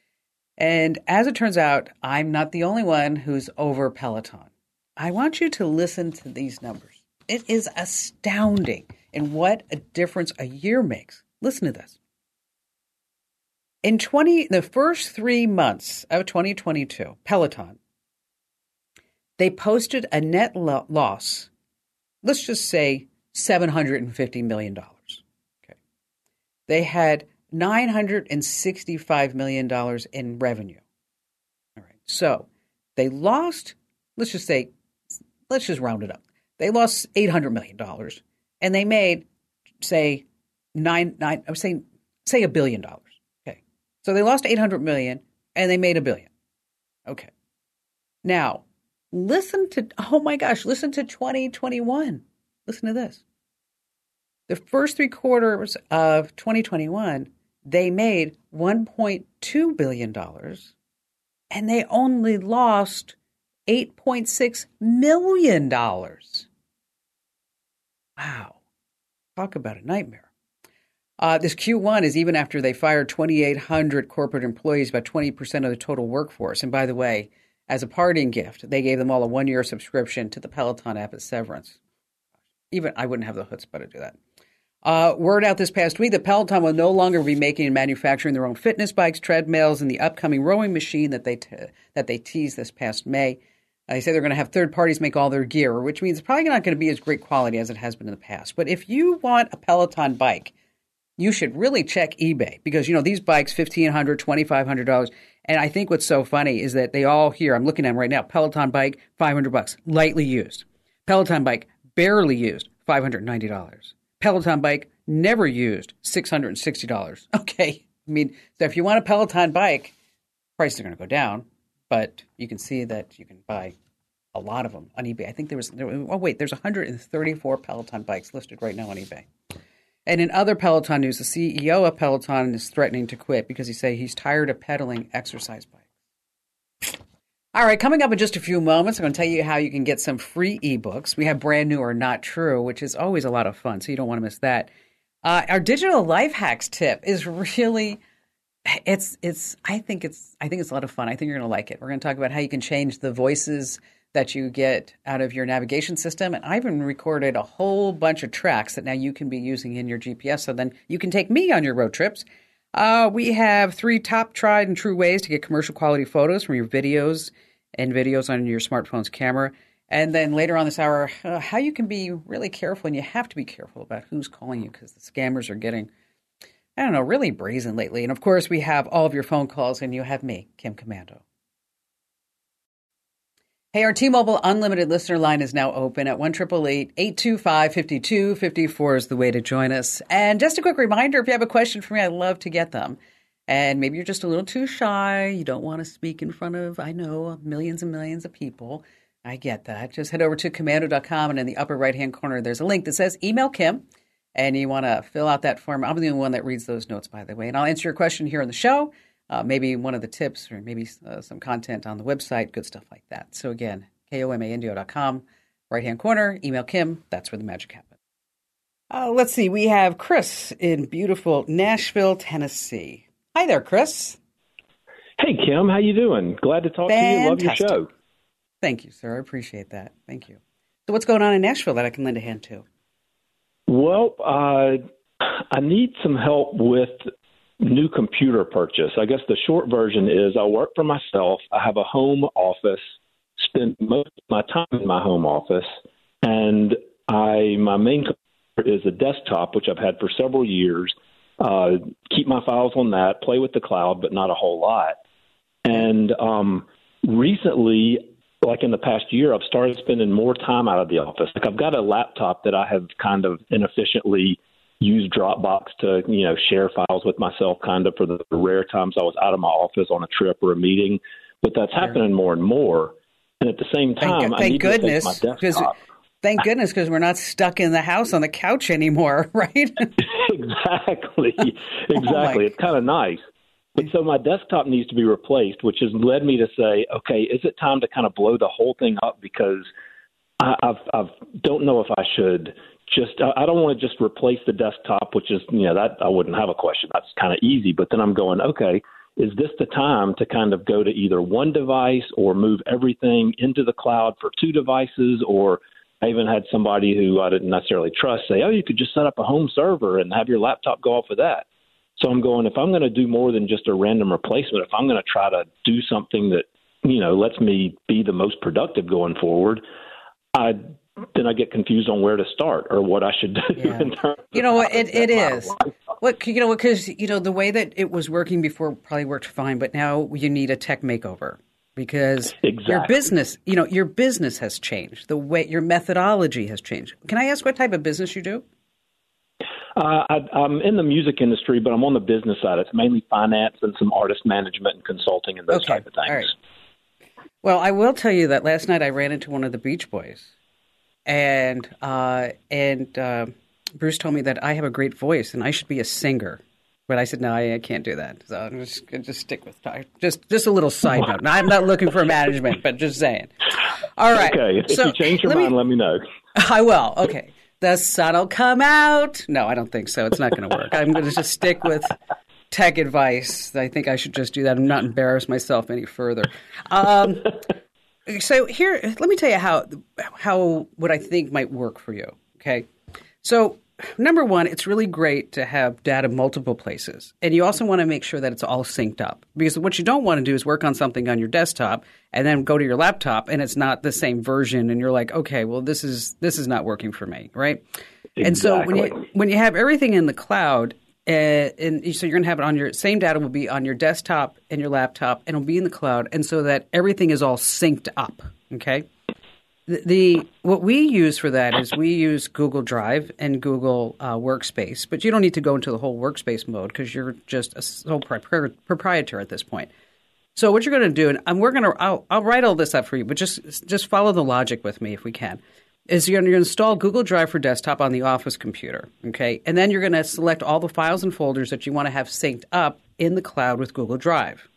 And as it turns out, I'm not the only one who's over Peloton. I want you to listen to these numbers. It is astounding in what a difference a year makes. Listen to this. In twenty, the first three months of twenty twenty-two, Peloton, they posted a net lo- loss, let's just say seven hundred fifty million dollars. Okay. They had nine hundred sixty-five million dollars in revenue. All right. So they lost, let's just say, let's just round it up. They lost eight hundred million dollars and they made, say, nine, nine, I'm saying, say a billion dollars. Okay. So they lost eight hundred million dollars and they made a billion. Okay. Now, listen to, oh my gosh, listen to twenty twenty-one. Listen to this. The first three quarters of twenty twenty-one, they made one point two billion dollars and they only lost eight point six million dollars. Wow. Talk about a nightmare. Uh, this Q one is even after they fired twenty-eight hundred corporate employees, about twenty percent of the total workforce. And by the way, as a parting gift, they gave them all a one-year subscription to the Peloton app as severance. Even I wouldn't have the chutzpah to do that. Uh, word out this past week that Peloton will no longer be making and manufacturing their own fitness bikes, treadmills, and the upcoming rowing machine that they te- that they teased this past May. They say they're going to have third parties make all their gear, which means it's probably not going to be as great quality as it has been in the past. But if you want a Peloton bike, you should really check eBay because, you know, these bikes, fifteen hundred dollars, twenty-five hundred dollars. And I think what's so funny is that they all here, I'm looking at them right now, Peloton bike, five hundred bucks, lightly used. Peloton bike, barely used, five hundred ninety dollars. Peloton bike, never used, six hundred sixty dollars. Okay. I mean, so if you want a Peloton bike, prices are going to go down, but you can see that you can buy a lot of them on eBay. I think there was, there, oh wait, there's one hundred thirty-four Peloton bikes listed right now on eBay. And in other Peloton news, the C E O of Peloton is threatening to quit because he say he's tired of peddling exercise bikes. All right, coming up in just a few moments, I'm going to tell you how you can get some free ebooks. We have Brand New or Not True, which is always a lot of fun, so you don't want to miss that. Uh, our digital life hacks tip is really it's it's. I think it's I think it's a lot of fun. I think you're going to like it. We're going to talk about how you can change the voices that you get out of your navigation system. And I even recorded a whole bunch of tracks that now you can be using in your G P S. So then you can take me on your road trips. Uh, we have three top tried and true ways to get commercial quality photos from your videos and videos on your smartphone's camera. And then later on this hour, uh, how you can be really careful, and you have to be careful about who's calling you because the scammers are getting, I don't know, really brazen lately. And of course, we have all of your phone calls, and you have me, Kim Komando. Hey, our T-Mobile Unlimited listener line is now open at one eight eight eight, eight two five, five two five four is the way to join us. And just a quick reminder, if you have a question for me, I'd love to get them. And maybe you're just a little too shy. You don't want to speak in front of, I know, millions and millions of people. I get that. Just head over to komando dot com, and in the upper right-hand corner, there's a link that says Email Kim, and you want to fill out that form. I'm the only one that reads those notes, by the way, and I'll answer your question here on the show, uh, maybe one of the tips, or maybe uh, some content on the website, good stuff like that. So again, komando dot com, right-hand corner, Email Kim. That's where the magic happens. Uh, let's see. We have Chris in beautiful Nashville, Tennessee. Hi there, Chris. Hey, Kim. How you doing? Glad to talk Fantastic. to you. Love your show. Thank you, sir. I appreciate that. Thank you. So what's going on in Nashville that I can lend a hand to? Well, uh, I need some help with new computer purchase. I guess the short version is I work for myself. I have a home office, spend most of my time in my home office, and I my main computer is a desktop, which I've had for several years. Uh, keep my files on that, play with the cloud, but not a whole lot. And um, recently, like in the past year, I've started spending more time out of the office. Like I've got a laptop that I have kind of inefficiently used Dropbox to, you know, share files with myself kind of for the rare times I was out of my office on a trip or a meeting. But that's sure. happening more and more. And at the same time, thank, I thank need goodness, to take my desktop. Thank goodness, because we're not stuck in the house on the couch anymore, right? Exactly. Exactly. Oh it's kind of nice. But so my desktop needs to be replaced, which has led me to say, okay, is it time to kind of blow the whole thing up? Because I I've, I've don't know if I should just – I don't want to just replace the desktop, which is, you know, that I wouldn't have a question. That's kind of easy. But then I'm going, okay, is this the time to kind of go to either one device or move everything into the cloud for two devices? Or I even had somebody who I didn't necessarily trust say, oh, you could just set up a home server and have your laptop go off of that. So I'm going, if I'm going to do more than just a random replacement, if I'm going to try to do something that, you know, lets me be the most productive going forward, I then I get confused on where to start or what I should do. Yeah. In terms you know what, it, it it is. What, you know, because, you know, the way that it was working before probably worked fine, but now you need a tech makeover because exactly. your business, you know, your business has changed. The way your methodology has changed. Can I ask what type of business you do? Uh, I, I'm in the music industry, but I'm on the business side. It's mainly finance and some artist management and consulting and those okay. type of things. All right. Well, I will tell you that last night I ran into one of the Beach Boys, and uh, and uh, Bruce told me that I have a great voice and I should be a singer. But I said, no, I, I can't do that. So I'm just just stick with just just a little side note. Now, I'm not looking for management, but just saying. All right. Okay. If so you change your let mind, me, let me know. I will. Okay. The sun'll come out. No, I don't think so. It's not going to work. I'm going to just stick with tech advice. I think I should just do that and not embarrass myself any further. Um, so here, let me tell you how how what I think might work for you. Okay. So number one, it's really great to have data multiple places. And you also want to make sure that it's all synced up. Because what you don't want to do is work on something on your desktop and then go to your laptop and it's not the same version and you're like, okay, well, this is this is not working for me, right? Exactly. And so when you when you have everything in the cloud, uh, and so you're going to have it on your same data will be on your desktop and your laptop and it'll be in the cloud. And so that everything is all synced up, okay? The, the what we use for that is we use Google Drive and Google uh, Workspace, but you don't need to go into the whole workspace mode because you're just a sole propri- proprietor at this point. So what you're going to do, and I'm, we're going to I'll, I'll write all this up for you, but just just follow the logic with me if we can. Is you're going to install Google Drive for desktop on the office computer, okay, and then you're going to select all the files and folders that you want to have synced up in the cloud with Google Drive.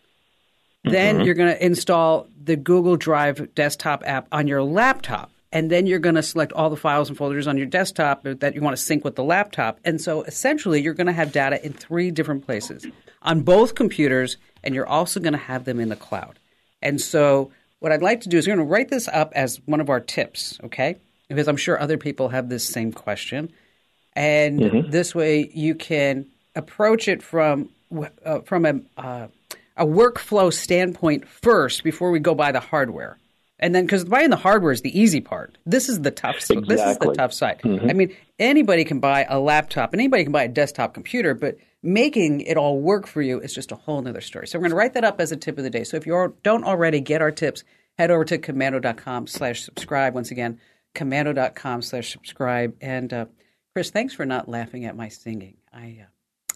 Then mm-hmm. you're going to install the Google Drive desktop app on your laptop. And then you're going to select all the files and folders on your desktop that you want to sync with the laptop. And so essentially you're going to have data in three different places. on both computers, and you're also going to have them in the cloud. And so what I'd like to do is we're going to write this up as one of our tips, okay? Because I'm sure other people have this same question. And mm-hmm. this way you can approach it from uh, from a, uh, a workflow standpoint first before we go buy the hardware. And then, because buying the hardware is the easy part. This is the tough. Exactly. This is the tough side. Mm-hmm. I mean, anybody can buy a laptop and anybody can buy a desktop computer, but making it all work for you is just a whole other story. So we're going to write that up as a tip of the day. So if you don't already get our tips, head over to komando.com slash subscribe. Once again, komando.com slash subscribe. And uh, Chris, thanks for not laughing at my singing. I uh,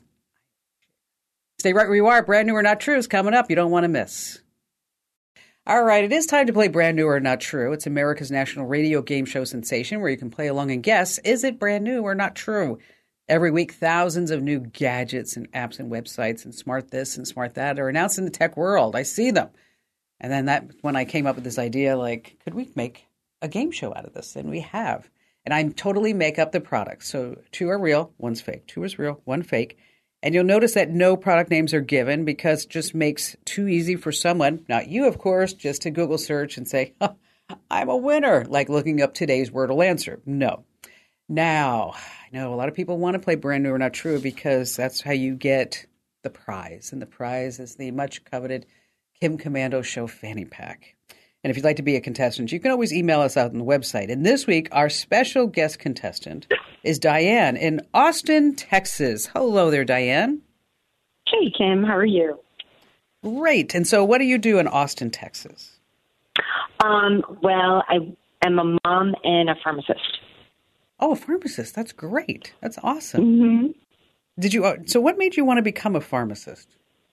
stay right where you are. Brand New or Not True is coming up. You don't want to miss. All right, it is time to play Brand New or Not True. It's America's national radio game show sensation where you can play along and guess, is it brand new or not true? Every week, thousands of new gadgets and apps and websites and smart this and smart that are announced in the tech world. I see them. And then that when I came up with this idea, like, could we make a game show out of this? And we have. And I totally make up the products. So two are real, one's fake. Two is real, one fake. And you'll notice that no product names are given because it just makes too easy for someone, not you, of course, just to Google search and say, oh, I'm a winner, like looking up today's Wordle answer. No. Now, I know a lot of people want to play Brand New or Not True because that's how you get the prize. And the prize is the much coveted Kim Komando Show Fanny Pack. And if you'd like to be a contestant, you can always email us out on the website. And this week, our special guest contestant is Diane in Austin, Texas. Hello there, Diane. Hey, Kim. How are you? Great. And so what do you do in Austin, Texas? Um, well, I am a mom and a pharmacist. Oh, a pharmacist. That's great. That's awesome. Mm-hmm. Did you? Uh, so what made you want to become a pharmacist?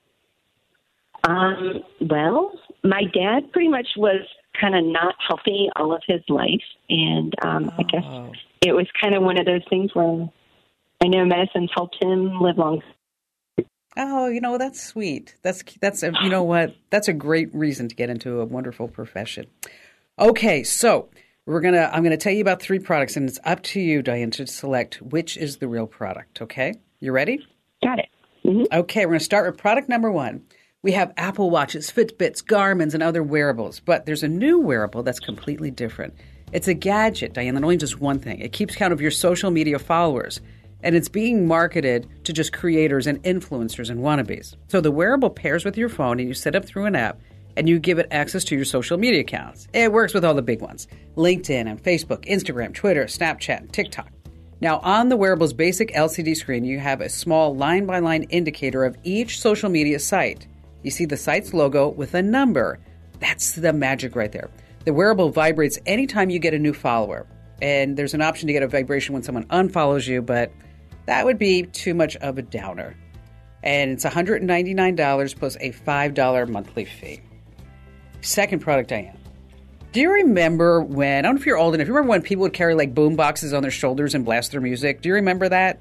Um, well, my dad pretty much was kind of not healthy all of his life. And um, oh. I guess it was kind of one of those things where I know medicine's helped him live long. Oh, you know, that's sweet. That's, that's a, you know what? That's a great reason to get into a wonderful profession. Okay, so we're going to, I'm going to tell you about three products, and it's up to you, Diane, to select which is the real product. Okay? You ready? Got it. Mm-hmm. Okay, we're going to start with product number one. We have Apple Watches, Fitbits, Garmins, and other wearables, but there's a new wearable that's completely different. It's a gadget, Diane, that only does one thing. It keeps count of your social media followers, and it's being marketed to just creators and influencers and wannabes. So the wearable pairs with your phone, and you set up through an app, and you give it access to your social media accounts. It works with all the big ones, LinkedIn and Facebook, Instagram, Twitter, Snapchat, and TikTok. Now, on the wearable's basic L C D screen, you have a small line-by-line indicator of each social media site. You see the site's logo with a number. That's the magic right there. The wearable vibrates anytime you get a new follower. And there's an option to get a vibration when someone unfollows you, but that would be too much of a downer. And it's one hundred ninety-nine dollars plus a five dollars monthly fee. Second product, Diane. Do you remember when, I don't know if you're old enough, you remember when people would carry like boom boxes on their shoulders and blast their music? Do you remember that?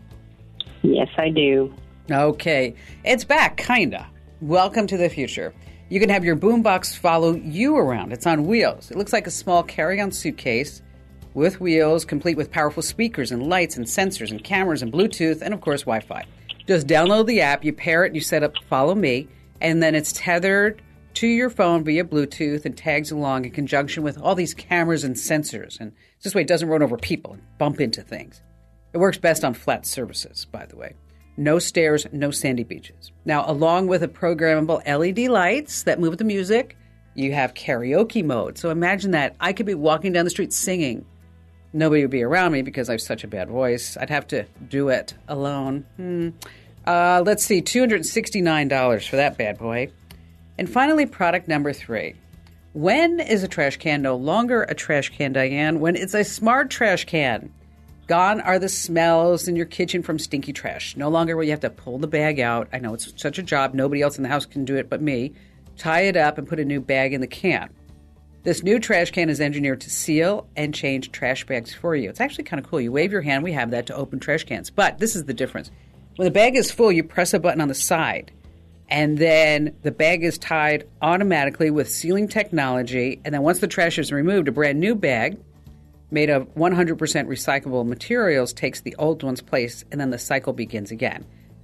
Yes, I do. Okay. It's back, kinda. Welcome to the future. You can have your boombox follow you around. It's on wheels. It looks like a small carry-on suitcase with wheels, complete with powerful speakers and lights and sensors and cameras and Bluetooth and, of course, Wi-Fi. Just download the app, you pair it, you set up Follow Me, and then it's tethered to your phone via Bluetooth and tags along in conjunction with all these cameras and sensors. And this way it doesn't run over people and bump into things. It works best on flat surfaces, by the way. No stairs, no sandy beaches. Now, along with a programmable L E D lights that move with the music, you have karaoke mode. So imagine that. I could be walking down the street singing. Nobody would be around me because I have such a bad voice. I'd have to do it alone. Hmm. Uh, let's see, two hundred sixty-nine dollars for that bad boy. And finally, product number three. When is a trash can no longer a trash can, Diane? When it's a smart trash can. Gone are the smells in your kitchen from stinky trash. No longer will you have to pull the bag out. I know it's such a job. Nobody else in the house can do it but me. Tie it up and put a new bag in the can. This new trash can is engineered to seal and change trash bags for you. It's actually kind of cool. You wave your hand. We have that to open trash cans. But this is the difference. When the bag is full, you press a button on the side. And then the bag is tied automatically with sealing technology. And then once the trash is removed, a brand new bag made of one hundred percent recyclable materials takes the old one's place, and then the cycle begins again.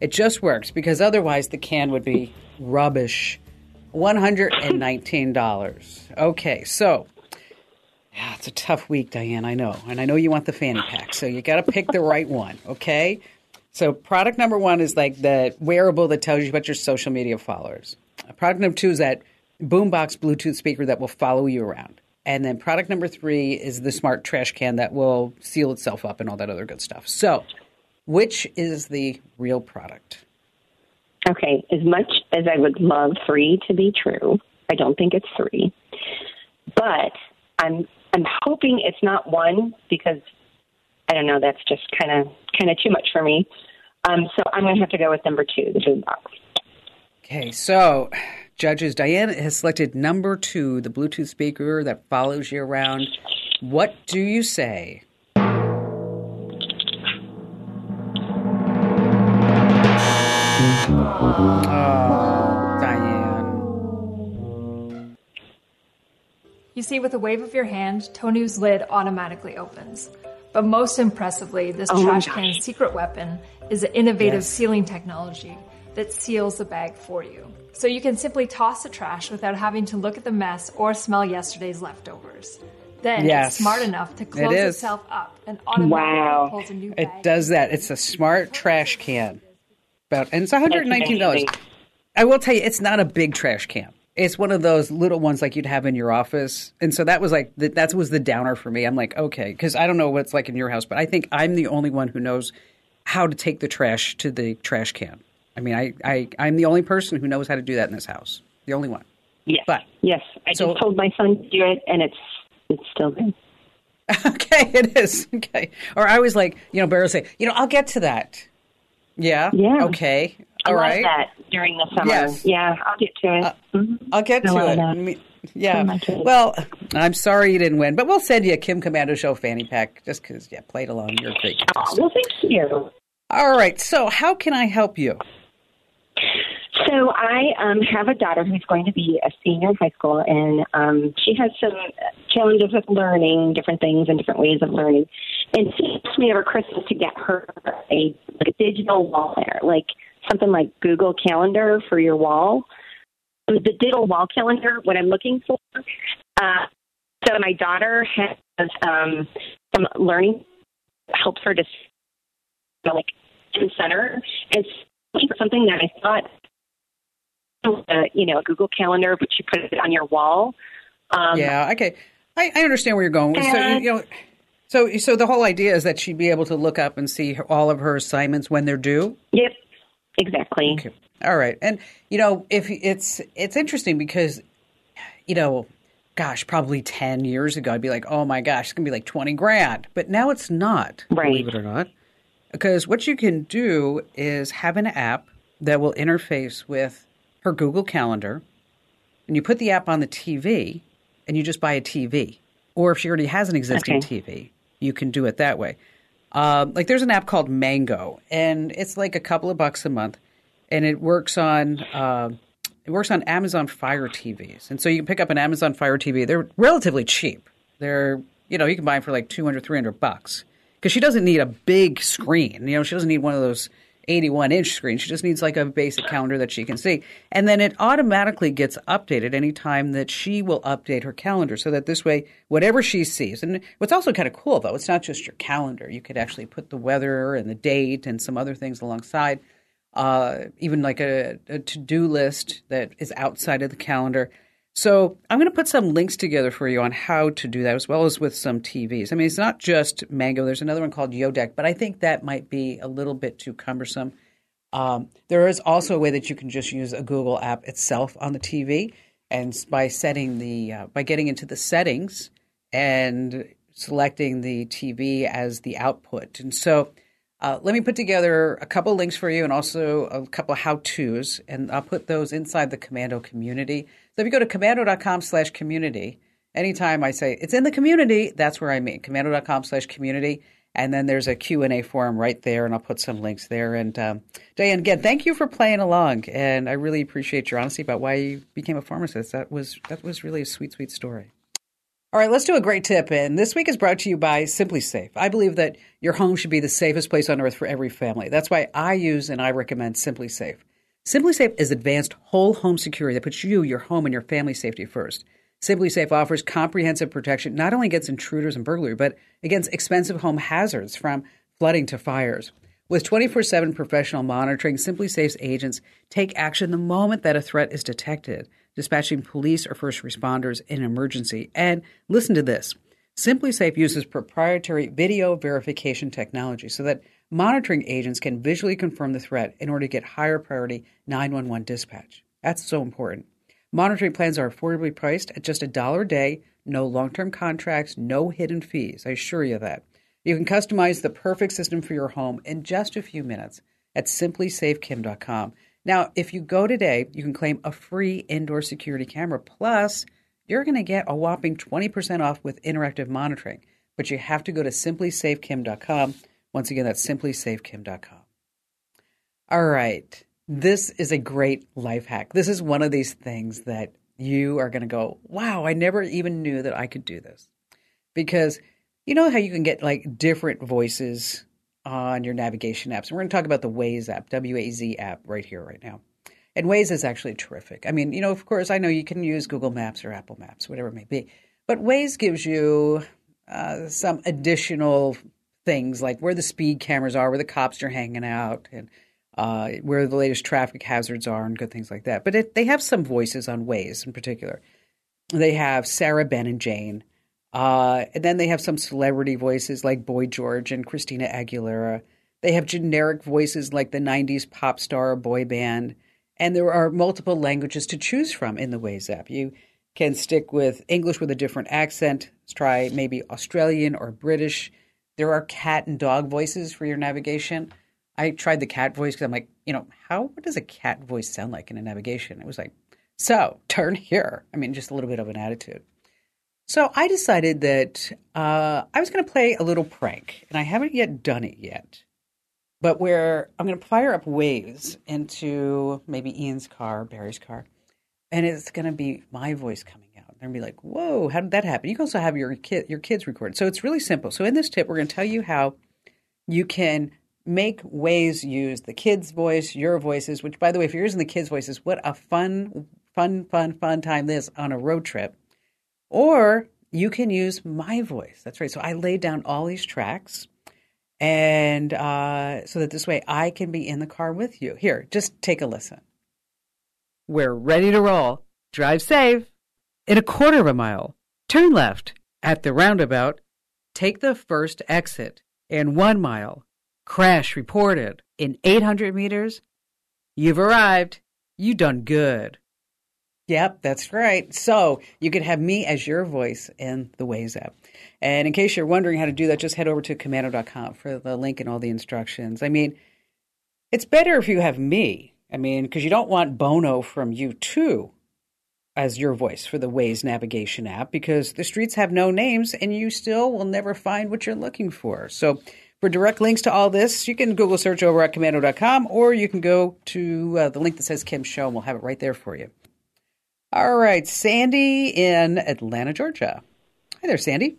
It just works because otherwise the can would be rubbish. one hundred nineteen dollars. Okay, so yeah, it's a tough week, Diane, I know. And I know you want the fanny pack, so you got to pick the right one, okay? So product number one is like the wearable that tells you about your social media followers. Product number two is that boombox Bluetooth speaker that will follow you around. And then product number three is the smart trash can that will seal itself up and all that other good stuff. So which is the real product? Okay, as much as I would love three to be true, I don't think it's three. But I'm I'm hoping it's not one because I don't know, that's just kind of kind of too much for me. Um, so I'm going to have to go with number two, the boombox. Okay, so judges, Diane has selected number two, the Bluetooth speaker that follows you around. What do you say? Oh, Diane. You see, with a wave of your hand, Tonu's lid automatically opens. But most impressively, this oh trash can's secret weapon is an innovative yes. sealing technology that seals the bag for you. So you can simply toss the trash without having to look at the mess or smell yesterday's leftovers. Then yes. it's smart enough to close it itself up and automatically wow. pulls a new bag. It does that. It's a smart trash can. About, and it's one hundred nineteen dollars. I will tell you, it's not a big trash can. It's one of those little ones like you'd have in your office. And so that was like, the, that was the downer for me. I'm like, okay, because I don't know what it's like in your house, but I think I'm the only one who knows how to take the trash to the trash can. I mean, I, I, I'm the only person who knows how to do that in this house. The only one. Yes. But, yes. I so, just told my son to do it, and it's it's still good. Okay, it is. Okay. Or I was like, you know, Barry would say, you know, I'll get to that. Yeah? Yeah. Okay. A All lot right. of that during the summer. Yes. Yeah, I'll get to it. Uh, mm-hmm. I'll get A to lot of it. that. I mean, yeah. my kids. Well, I'm sorry you didn't win, but we'll send you a Kim Komando Show fanny pack just because, yeah, played along. You're a great Oh, contestant. well, thank you. All right. So how can I help you? So I um, have a daughter who's going to be a senior in high school, and um, she has some challenges with learning, different things and different ways of learning. And she asked me over Christmas to get her a, like a digital wall there, like something like Google Calendar for your wall. The digital wall calendar, what I'm looking for. Uh, so my daughter has um, some learning, helps her to you know, like in center. And something that I thought, uh, you know, a Google Calendar, but you put it on your wall. Um, yeah, okay. I, I understand where you're going. So, you, you know, so, so the whole idea is that she'd be able to look up and see her, all of her assignments when they're due? Yep, exactly. Okay. All right. And, you know, if it's it's interesting because, you know, gosh, probably ten years ago, I'd be like, oh, my gosh, it's going to be like twenty grand. But now it's not, right. Believe it or not. Because what you can do is have an app that will interface with her Google Calendar, and you put the app on the T V, and you just buy a T V. Or if she already has an existing okay. T V, you can do it that way. Um, like there's an app called Mango, and it's like a couple of bucks a month, and it works on uh, it works on Amazon Fire T Vs. And so you can pick up an Amazon Fire T V. They're relatively cheap. They're you know you can buy them for like two hundred, three hundred bucks. Because she doesn't need a big screen. You know, she doesn't need one of those eighty-one inch screens. She just needs like a basic calendar that she can see. And then it automatically gets updated anytime that she will update her calendar so that this way, whatever she sees. And what's also kind of cool, though, it's not just your calendar. You could actually put the weather and the date and some other things alongside, uh, even like a, a to-do list that is outside of the calendar. So I'm going to put some links together for you on how to do that, as well as with some T Vs. I mean, it's not just Mango. There's another one called Yodeck, but I think that might be a little bit too cumbersome. Um, there is also a way that you can just use a Google app itself on the T V, and by setting the uh, by getting into the settings and selecting the T V as the output. And so uh, let me put together a couple links for you and also a couple of how-tos, and I'll put those inside the Komando community. So if you go to komando.com slash community, anytime I say it's in the community, that's where I mean, komando.com slash community. And then there's a Q and A forum right there, and I'll put some links there. And um, Diane, again, thank you for playing along. And I really appreciate your honesty about why you became a pharmacist. That was that was really a sweet, sweet story. All right, let's do a great tip. And this week is brought to you by Simply Safe. I believe that your home should be the safest place on earth for every family. That's why I use and I recommend Simply Safe. Simply Safe is advanced whole home security that puts you, your home, and your family safety first. Simply Safe offers comprehensive protection not only against intruders and burglary, but against expensive home hazards from flooding to fires. With twenty-four seven professional monitoring, Simply Safe's agents take action the moment that a threat is detected, dispatching police or first responders in an emergency. And listen to this. Simply Safe uses proprietary video verification technology so that monitoring agents can visually confirm the threat in order to get higher priority nine one one dispatch. That's so important. Monitoring plans are affordably priced at just a dollar a day, no long-term contracts, no hidden fees. I assure you that. You can customize the perfect system for your home in just a few minutes at simply safe kim dot com. Now, if you go today, you can claim a free indoor security camera. Plus, you're going to get a whopping twenty percent off with interactive monitoring. But you have to go to simply safe kim dot com. Once again, that's simply safe kim dot com. All right. This is a great life hack. This is one of these things that you are going to go, wow, I never even knew that I could do this. Because you know how you can get like different voices on your navigation apps. And we're going to talk about the Waze app, W A Z app right here, right now. And Waze is actually terrific. I mean, you know, of course, I know you can use Google Maps or Apple Maps, whatever it may be. But Waze gives you uh, some additional things like where the speed cameras are, where the cops are hanging out, and uh, where the latest traffic hazards are and good things like that. But it, they have some voices on Waze in particular. They have Sarah, Ben, and Jane. Uh, and then they have some celebrity voices like Boy George and Christina Aguilera. They have generic voices like the nineties pop star or boy band. And there are multiple languages to choose from in the Waze app. You can stick with English with a different accent. Let's try maybe Australian or British. There are cat and dog voices for your navigation. I tried the cat voice because I'm like, you know, how what does a cat voice sound like in a navigation? It was like, so turn here. I mean, just a little bit of an attitude. So I decided that uh, I was going to play a little prank, and I haven't yet done it yet. But where I'm going to fire up Waze into maybe Ian's car, Barry's car, and it's going to be my voice coming out. They're going to be like, whoa, how did that happen? You can also have your kid, your kids record. So it's really simple. So in this tip, we're going to tell you how you can make Waze use the kids' voice, your voices, which, by the way, if you're using the kids' voices, what a fun, fun, fun, fun time this on a road trip. Or you can use my voice. That's right. So I laid down all these tracks, and uh, so that this way I can be in the car with you. Here, just take a listen. We're ready to roll. Drive safe. In a quarter of a mile, turn left. At the roundabout, take the first exit. In one mile, crash reported. In eight hundred meters, you've arrived. You done good. Yep, that's right. So you can have me as your voice in the Waze app. And in case you're wondering how to do that, just head over to komando dot com for the link and all the instructions. I mean, it's better if you have me. I mean, because you don't want Bono from U two as your voice for the Waze navigation app, because the streets have no names and you still will never find what you're looking for. So for direct links to all this, you can Google search over at komando dot com, or you can go to uh, the link that says Kim Show, and we'll have it right there for you. All right, Sandy in Atlanta, Georgia. Hi there, Sandy.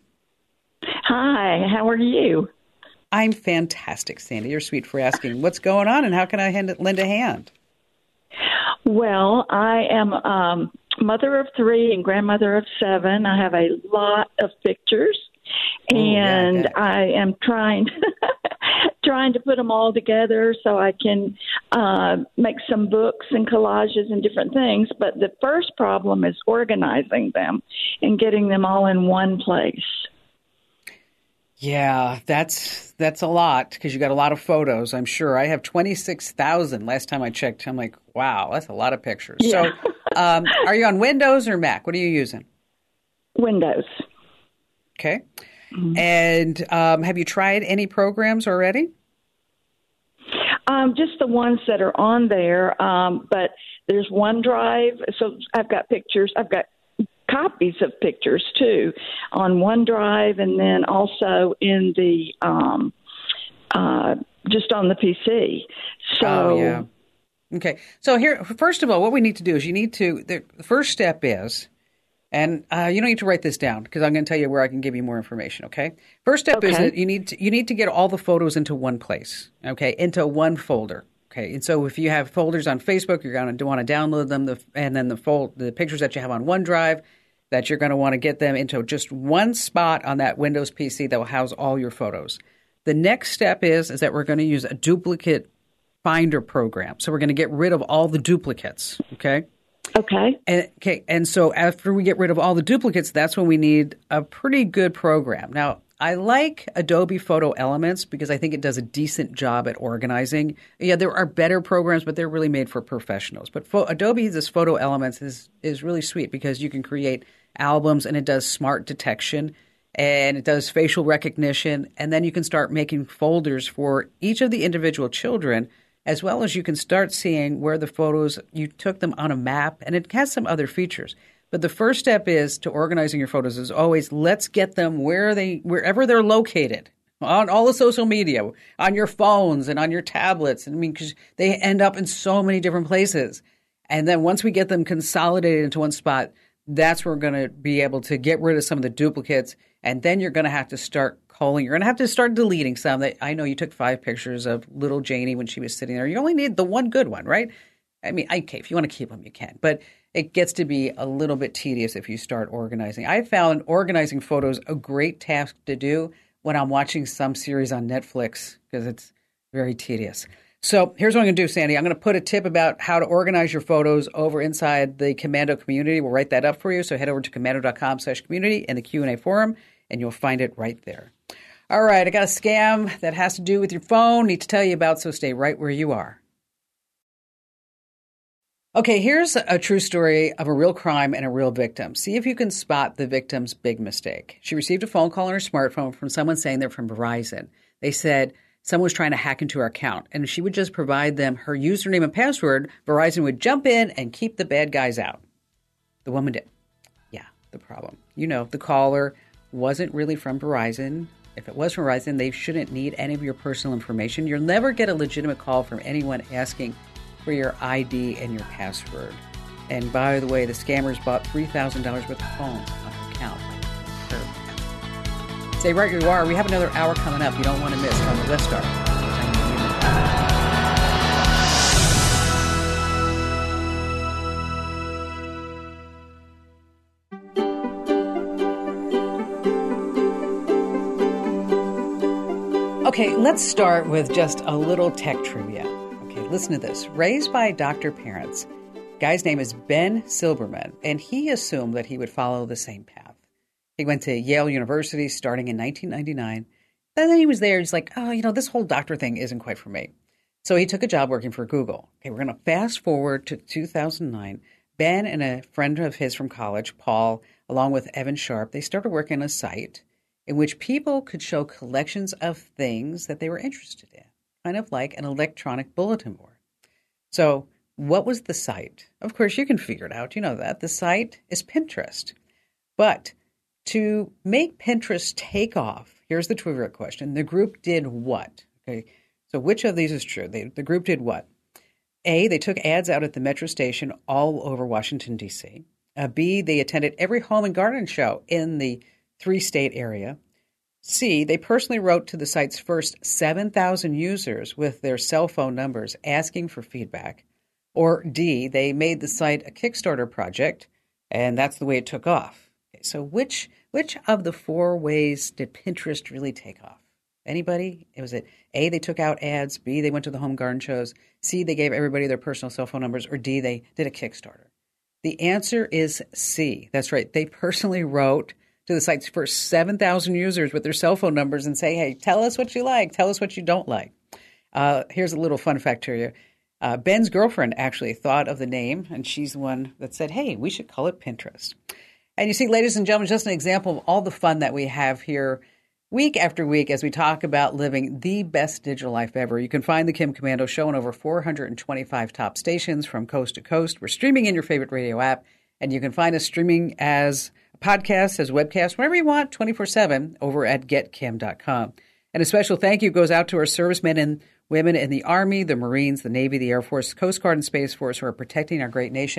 Hi, how are you? I'm fantastic, Sandy. You're sweet for asking. What's going on, and how can I hand, lend a hand? Well, I am um, mother of three and grandmother of seven. I have a lot of pictures, oh, and yeah, I am trying trying to put them all together so I can uh, make some books and collages and different things. But the first problem is organizing them and getting them all in one place. Yeah, that's that's a lot because you got a lot of photos, I'm sure. I have twenty-six thousand last time I checked. I'm like, wow, that's a lot of pictures. Yeah. So um, are you on Windows or Mac? What are you using? Windows. Okay. Mm-hmm. And um, have you tried any programs already? Um, just the ones that are on there, um, but there's OneDrive. So I've got pictures. I've got copies of pictures, too, on OneDrive, and then also in the um, uh, just on the P C. So, oh, yeah. Okay. So here, first of all, what we need to do is you need to, the first step is, And uh, you don't need to write this down because I'm going to tell you where I can give you more information, okay? First step Okay. is that you need to, you need to get all the photos into one place, okay, into one folder. Okay, and so if you have folders on Facebook, you're going to want to download them, the, and then the fold, the pictures that you have on OneDrive, that you're going to want to get them into just one spot on that Windows P C that will house all your photos. The next step is, is that we're going to use a duplicate finder program. So we're going to get rid of all the duplicates, okay? Okay. And, okay, and so after we get rid of all the duplicates, that's when we need a pretty good program. Now, I like Adobe Photo Elements because I think it does a decent job at organizing. Yeah, there are better programs, but they're really made for professionals. But Fo- Adobe, this Photo Elements is is really sweet because you can create albums and it does smart detection and it does facial recognition. And then you can start making folders for each of the individual children, as well as you can start seeing where the photos, you took them on a map, and it has some other features. But the first step is to organizing your photos is always let's get them where they wherever they're located on all the social media, on your phones and on your tablets. I mean, because they end up in so many different places. And then once we get them consolidated into one spot, that's where we're going to be able to get rid of some of the duplicates. And then you're going to have to start culling. You're going to have to start deleting some. That I know you took five pictures of little Janie when she was sitting there. You only need the one good one, right? I mean, okay, if you want to keep them, you can. But it gets to be a little bit tedious if you start organizing. I found organizing photos a great task to do when I'm watching some series on Netflix because it's very tedious. So here's what I'm going to do, Sandy. I'm going to put a tip about how to organize your photos over inside the Komando community. We'll write that up for you. So head over to komando.com slash community in the Q and A forum, and you'll find it right there. All right, I got a scam that has to do with your phone. Need to tell you about, so stay right where you are. Okay, here's a true story of a real crime and a real victim. See if you can spot the victim's big mistake. She received a phone call on her smartphone from someone saying they're from Verizon. They said someone was trying to hack into her account, and if she would just provide them her username and password, Verizon would jump in and keep the bad guys out. The woman did. Yeah, the problem. You know, the caller wasn't really from Verizon. If it was from Verizon, they shouldn't need any of your personal information. You'll never get a legitimate call from anyone asking for your I D and your password. And by the way, the scammers bought three thousand dollars worth of phones on her account. Sure. Stay right where you are. We have another hour coming up you don't want to miss on the Let's Start. Okay, let's start with just a little tech trivia. Listen to this. Raised by doctor parents, guy's name is Ben Silberman, and he assumed that he would follow the same path. He went to Yale University starting in nineteen ninety-nine. And then he was there. He's like, oh, you know, this whole doctor thing isn't quite for me. So he took a job working for Google. Okay, we're going to fast forward to two thousand nine. Ben and a friend of his from college, Paul, along with Evan Sharp, they started working on a site in which people could show collections of things that they were interested in. Kind of like an electronic bulletin board. So what was the site? Of course, you can figure it out. You know that. The site is Pinterest. But to make Pinterest take off, here's the trivia question. The group did what? Okay. So which of these is true? They, the group did what? A, they took ads out at the metro station all over Washington, D C. Uh, B, they attended every home and garden show in the three-state area. C, they personally wrote to the site's first seven thousand users with their cell phone numbers asking for feedback. Or D, they made the site a Kickstarter project, and that's the way it took off. Okay, so which which of the four ways did Pinterest really take off? Anybody? It was it A, they took out ads, B, they went to the home garden shows, C, they gave everybody their personal cell phone numbers, or D, they did a Kickstarter. The answer is C. That's right. They personally wrote to the site's first seven thousand users with their cell phone numbers and say, hey, tell us what you like. Tell us what you don't like. Uh, here's a little fun fact here. Uh, Ben's girlfriend actually thought of the name, and she's the one that said, hey, we should call it Pinterest. And you see, ladies and gentlemen, just an example of all the fun that we have here week after week as we talk about living the best digital life ever. You can find the Kim Komando Show on over four hundred twenty-five top stations from coast to coast. We're streaming in your favorite radio app, and you can find us streaming as podcast, as webcast, wherever you want, twenty-four seven over at get kim dot com. And a special thank you goes out to our servicemen and women in the Army, the Marines, the Navy, the Air Force, Coast Guard, and Space Force who are protecting our great nation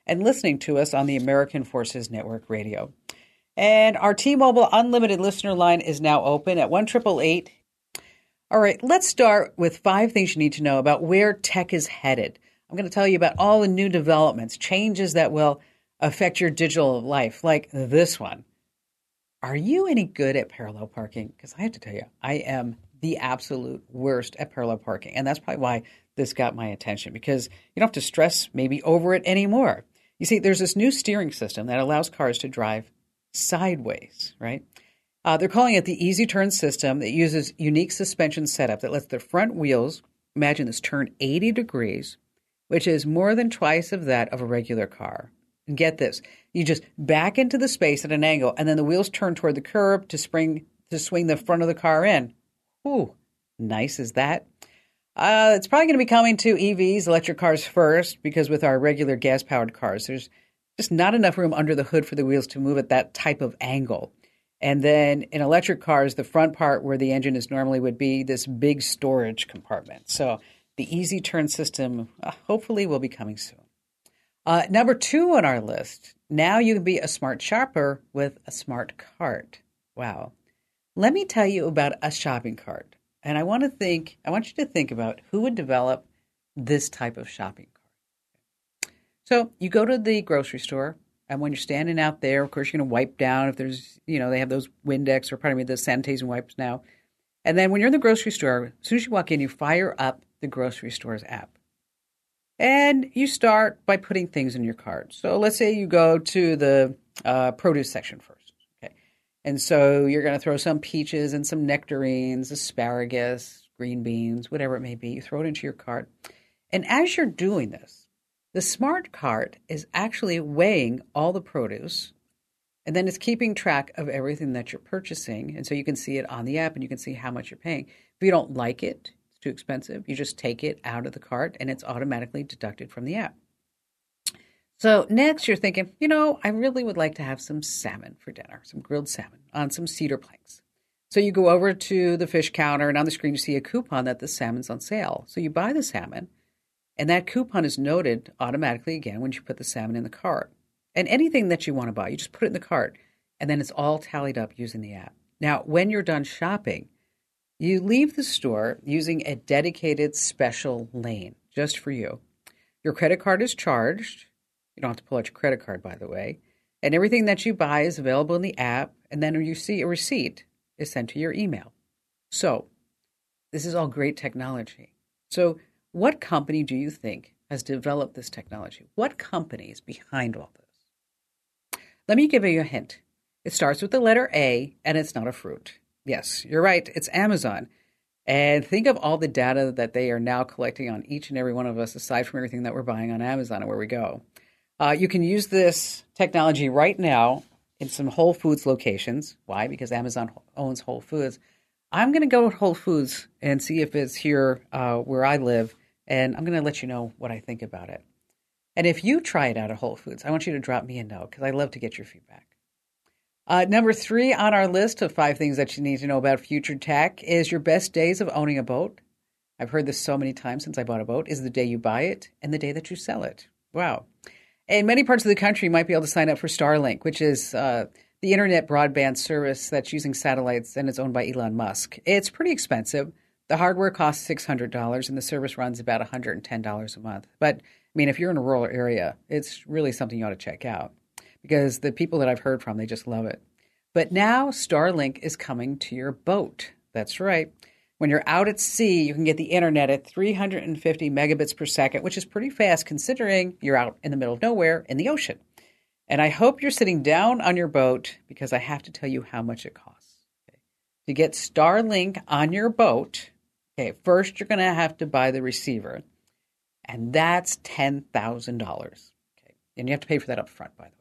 and listening to us on the American Forces Network Radio. And our T-Mobile Unlimited listener line is now open at one eight eight eight. All right, let's start with five things you need to know about where tech is headed. I'm going to tell you about all the new developments, changes that will affect your digital life, like this one. Are you any good at parallel parking? Because I have to tell you, I am the absolute worst at parallel parking. And that's probably why this got my attention, because you don't have to stress maybe over it anymore. You see, there's this new steering system that allows cars to drive sideways, right? Uh, they're calling it the Easy Turn system that uses unique suspension setup that lets the front wheels, imagine this, turn eighty degrees, which is more than twice of that of a regular car. And get this, you just back into the space at an angle, and then the wheels turn toward the curb to spring to swing the front of the car in. Ooh, nice is that? Uh, it's probably going to be coming to E Vs, electric cars first, because with our regular gas-powered cars, there's just not enough room under the hood for the wheels to move at that type of angle. And then in electric cars, the front part where the engine is normally would be this big storage compartment. So the Easy Turn system uh, hopefully will be coming soon. Uh, number two on our list, now you can be a smart shopper with a smart cart. Wow. Let me tell you about a shopping cart. And I want to think, I want you to think about who would develop this type of shopping cart. So you go to the grocery store, and when you're standing out there, of course, you're going to wipe down if there's, you know, they have those Windex or pardon me, the sanitizing wipes now. And then when you're in the grocery store, as soon as you walk in, you fire up the grocery store's app. And you start by putting things in your cart. So let's say you go to the uh, produce section first. Okay. And so you're going to throw some peaches and some nectarines, asparagus, green beans, whatever it may be. You throw it into your cart. And as you're doing this, the smart cart is actually weighing all the produce, and then it's keeping track of everything that you're purchasing. And so you can see it on the app, and you can see how much you're paying. If you don't like it, too expensive, you just take it out of the cart and it's automatically deducted from the app. So next you're thinking, you know, I really would like to have some salmon for dinner, some grilled salmon on some cedar planks. So you go over to the fish counter and on the screen you see a coupon that the salmon's on sale. So you buy the salmon and that coupon is noted automatically again when you put the salmon in the cart. And anything that you want to buy, you just put it in the cart and then it's all tallied up using the app. Now, when you're done shopping, you leave the store using a dedicated special lane just for you. Your credit card is charged. You don't have to pull out your credit card, by the way. And everything that you buy is available in the app. And then when you see a receipt, is sent to your email. So this is all great technology. So what company do you think has developed this technology? What company is behind all this? Let me give you a hint. It starts with the letter A, and it's not a fruit. Yes, you're right. It's Amazon. And think of all the data that they are now collecting on each and every one of us, aside from everything that we're buying on Amazon and where we go. Uh, you can use this technology right now in some Whole Foods locations. Why? Because Amazon owns Whole Foods. I'm going to go to Whole Foods and see if it's here uh, where I live, and I'm going to let you know what I think about it. And if you try it out at Whole Foods, I want you to drop me a note because I love to get your feedback. Uh, number three on our list of five things that you need to know about future tech is your best days of owning a boat. I've heard this so many times since I bought a boat, is the day you buy it and the day that you sell it. Wow. In many parts of the country, you might be able to sign up for Starlink, which is uh, the internet broadband service that's using satellites and it's owned by Elon Musk. It's pretty expensive. The hardware costs six hundred dollars and the service runs about one hundred ten dollars a month. But, I mean, if you're in a rural area, it's really something you ought to check out because the people that I've heard from, they just love it. But now Starlink is coming to your boat. That's right. When you're out at sea, you can get the internet at three hundred fifty megabits per second, which is pretty fast considering you're out in the middle of nowhere in the ocean. And I hope you're sitting down on your boat because I have to tell you how much it costs. Okay. To get Starlink on your boat, okay, first you're going to have to buy the receiver, and that's ten thousand dollars. Okay. And you have to pay for that up front, by the way.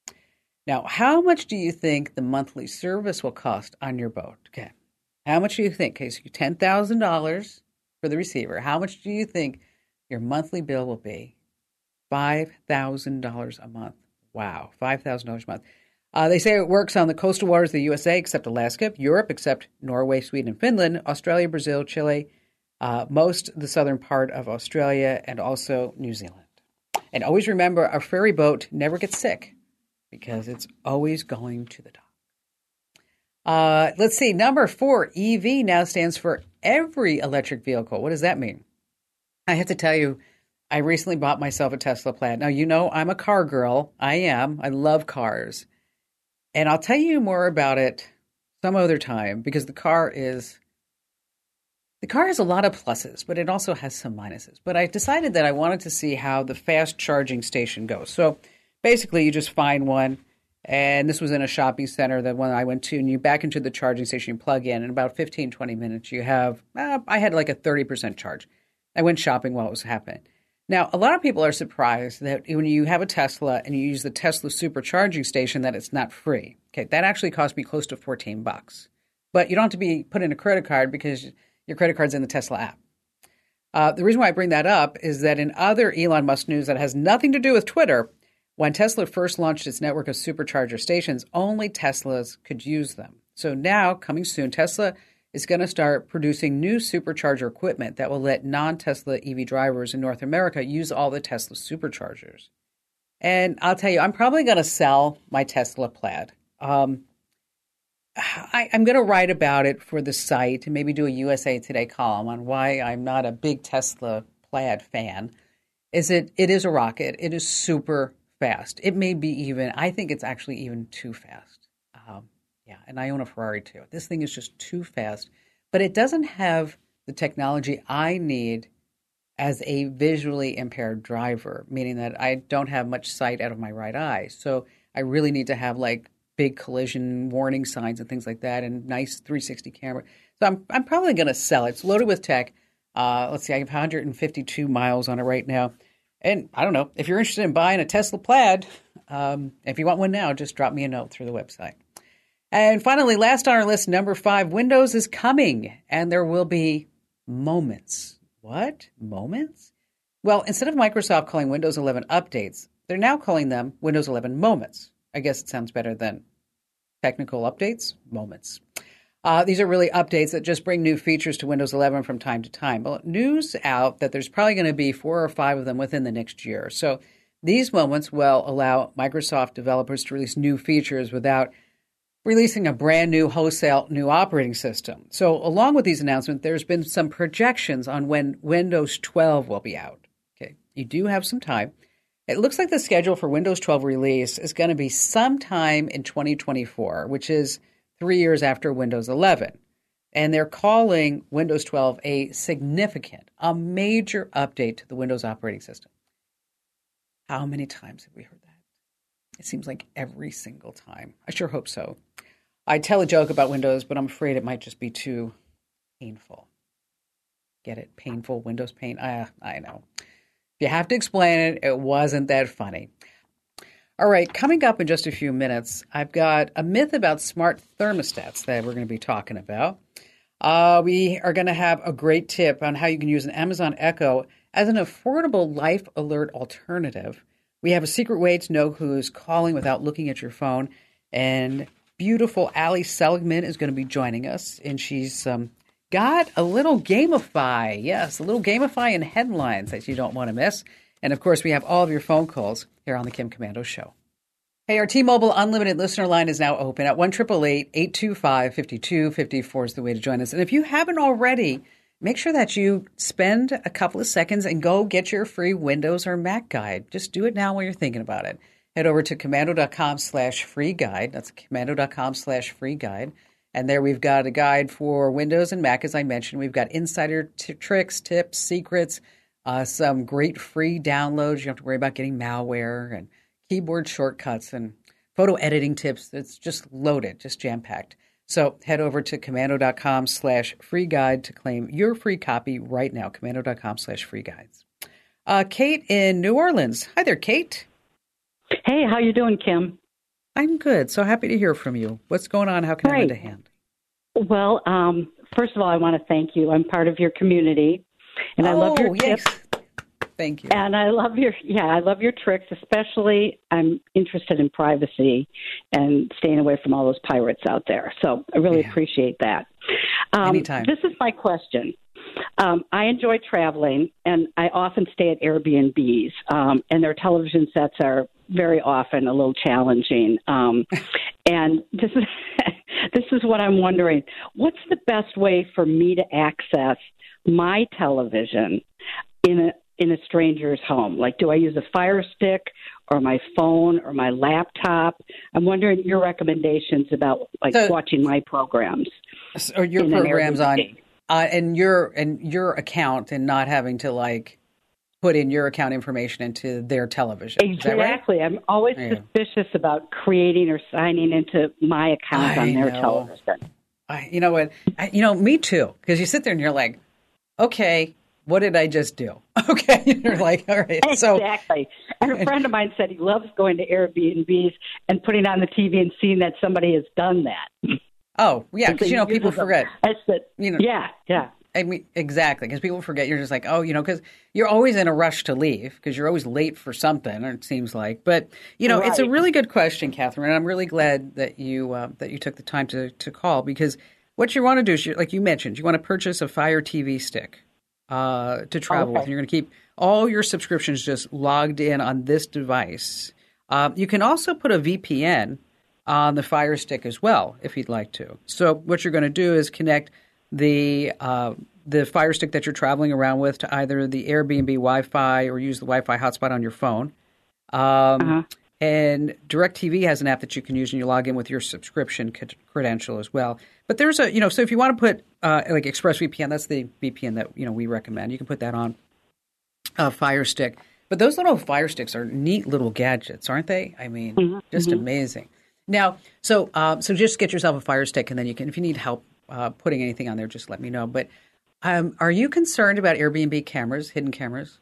Now, how much do you think the monthly service will cost on your boat? Okay. How much do you think? Okay, so ten thousand dollars for the receiver. How much do you think your monthly bill will be? five thousand dollars a month. Wow, five thousand dollars a month. Uh, they say it works on the coastal waters of the U S A except Alaska, Europe except Norway, Sweden, and Finland, Australia, Brazil, Chile, uh, most the southern part of Australia, and also New Zealand. And always remember, a ferry boat never gets sick because it's always going to the dock. Uh, let's see. Number four, E V now stands for every electric vehicle. What does that mean? I have to tell you, I recently bought myself a Tesla Plaid. Now, you know, I'm a car girl. I am. I love cars. And I'll tell you more about it some other time because the car is, the car has a lot of pluses, but it also has some minuses. But I decided that I wanted to see how the fast charging station goes. So basically, you just find one. And this was in a shopping center, the one I went to, and you back into the charging station, you plug in, in about fifteen, twenty minutes, you have, uh, I had like a thirty percent charge. I went shopping while it was happening. Now, a lot of people are surprised that when you have a Tesla and you use the Tesla supercharging station, that it's not free. Okay, that actually cost me close to fourteen bucks. But you don't have to be put in a credit card because your credit card's in the Tesla app. Uh, the reason why I bring that up is that in other Elon Musk news that has nothing to do with Twitter, when Tesla first launched its network of supercharger stations, only Teslas could use them. So now, coming soon, Tesla is going to start producing new supercharger equipment that will let non-Tesla E V drivers in North America use all the Tesla superchargers. And I'll tell you, I'm probably going to sell my Tesla Plaid. Um, I, I'm going to write about it for the site and maybe do a U S A Today column on why I'm not a big Tesla Plaid fan. Is it? It is a rocket. It is super fast. It may be even, I think it's actually even too fast. Um, yeah, and I own a Ferrari too. This thing is just too fast, but it doesn't have the technology I need as a visually impaired driver, meaning that I don't have much sight out of my right eye. So I really need to have like big collision warning signs and things like that and nice three sixty camera. So I'm I'm probably going to sell it. It's loaded with tech. Uh, let's see, I have one hundred fifty-two miles on it right now. And I don't know, if you're interested in buying a Tesla Plaid, um, if you want one now, just drop me a note through the website. And finally, last on our list, number five, Windows is coming, and there will be moments. What? Moments? Well, instead of Microsoft calling Windows eleven updates, they're now calling them Windows eleven moments. I guess it sounds better than technical updates, moments. Uh, these are really updates that just bring new features to Windows eleven from time to time. Well, news out that there's probably going to be four or five of them within the next year. So these moments will allow Microsoft developers to release new features without releasing a brand new wholesale new operating system. So along with these announcements, there's been some projections on when Windows twelve will be out. Okay, you do have some time. It looks like the schedule for Windows twelve release is going to be sometime in twenty twenty-four, which is three years after Windows eleven. And they're calling Windows twelve a significant, a major update to the Windows operating system. How many times have we heard that? It seems like every single time. I sure hope so. I tell a joke about Windows, but I'm afraid it might just be too painful. Get it? Painful Windows paint? Ah, I know. If you have to explain it, it wasn't that funny. All right, coming up in just a few minutes, I've got a myth about smart thermostats that we're going to be talking about. Uh, we are going to have a great tip on how you can use an Amazon Echo as an affordable life alert alternative. We have a secret way to know who's calling without looking at your phone. And beautiful Ali Seligman is going to be joining us, and she's um, got a little Gamify. Yes, a little Gamify in headlines that you don't want to miss. And, of course, we have all of your phone calls here on the Kim Komando Show. Hey, our T-Mobile Unlimited listener line is now open at one eight eight eight, eight two five, five two five four is the way to join us. And if you haven't already, make sure that you spend a couple of seconds and go get your free Windows or Mac guide. Just do it now while you're thinking about it. Head over to komando.com slash free guide. That's komando.com slash free guide. And there we've got a guide for Windows and Mac, as I mentioned. We've got insider t- tricks, tips, secrets, uh, some great free downloads. You don't have to worry about getting malware and keyboard shortcuts and photo editing tips. It's just loaded, just jam-packed. So head over to komando.com slash free guide to claim your free copy right now. Komando.com slash free guides. Uh, Kate in New Orleans. Hi there, Kate. Hey, how you doing, Kim? I'm good. So happy to hear from you. What's going on? How can I lend a hand? Well, um, first of all, I want to thank you. I'm part of your community, and oh, I love your yes. tips. Thank you. And I love your, yeah, I love your tricks, especially I'm interested in privacy and staying away from all those pirates out there. So I really yeah. appreciate that. Um, Anytime. This is my question. Um, I enjoy traveling, and I often stay at Airbnbs, um, and their television sets are very often a little challenging. Um, and this is this is what I'm wondering: what's the best way for me to access my television in a in a stranger's home? Like, do I use a Fire Stick or my phone or my laptop? I'm wondering your recommendations about like so, watching my programs. Or your programs on uh, and your and your account, and not having to like put in your account information into their television. Exactly. Right? I'm always yeah. suspicious about creating or signing into my account I on their know. television. I, you know what? I, you know, me too. Because you sit there and you're like, okay, what did I just do? Okay. You're like, all right. So, exactly. And a friend of mine said he loves going to Airbnbs and putting on the T V and seeing that somebody has done that. Oh, yeah. Because, you know, people forget. That's the, you know, yeah, yeah. I mean, exactly. Because people forget. You're just like, oh, you know, because you're always in a rush to leave because you're always late for something, it seems like. But, you know, right. It's a really good question, Catherine. And I'm really glad that you uh, that you took the time to, to call, because what you want to do is, you, like you mentioned, you want to purchase a Fire T V stick uh, to travel okay. with. And you're going to keep all your subscriptions just logged in on this device. Uh, you can also put a V P N on the Fire Stick as well, if you'd like to. So what you're going to do is connect the uh, the Fire Stick that you're traveling around with to either the Airbnb Wi-Fi or use the Wi-Fi hotspot on your phone. Um, uh-huh. And DirecTV has an app that you can use, and you log in with your subscription c- credential as well. But there's a, you know, so if you want to put uh, like ExpressVPN, that's the V P N that, you know, we recommend. You can put that on a Fire Stick. But those little Fire Sticks are neat little gadgets, aren't they? I mean, mm-hmm. just mm-hmm. amazing. Now, so um, so just get yourself a Fire Stick, and then you can, if you need help uh, putting anything on there, just let me know. But um, are you concerned about Airbnb cameras, hidden cameras?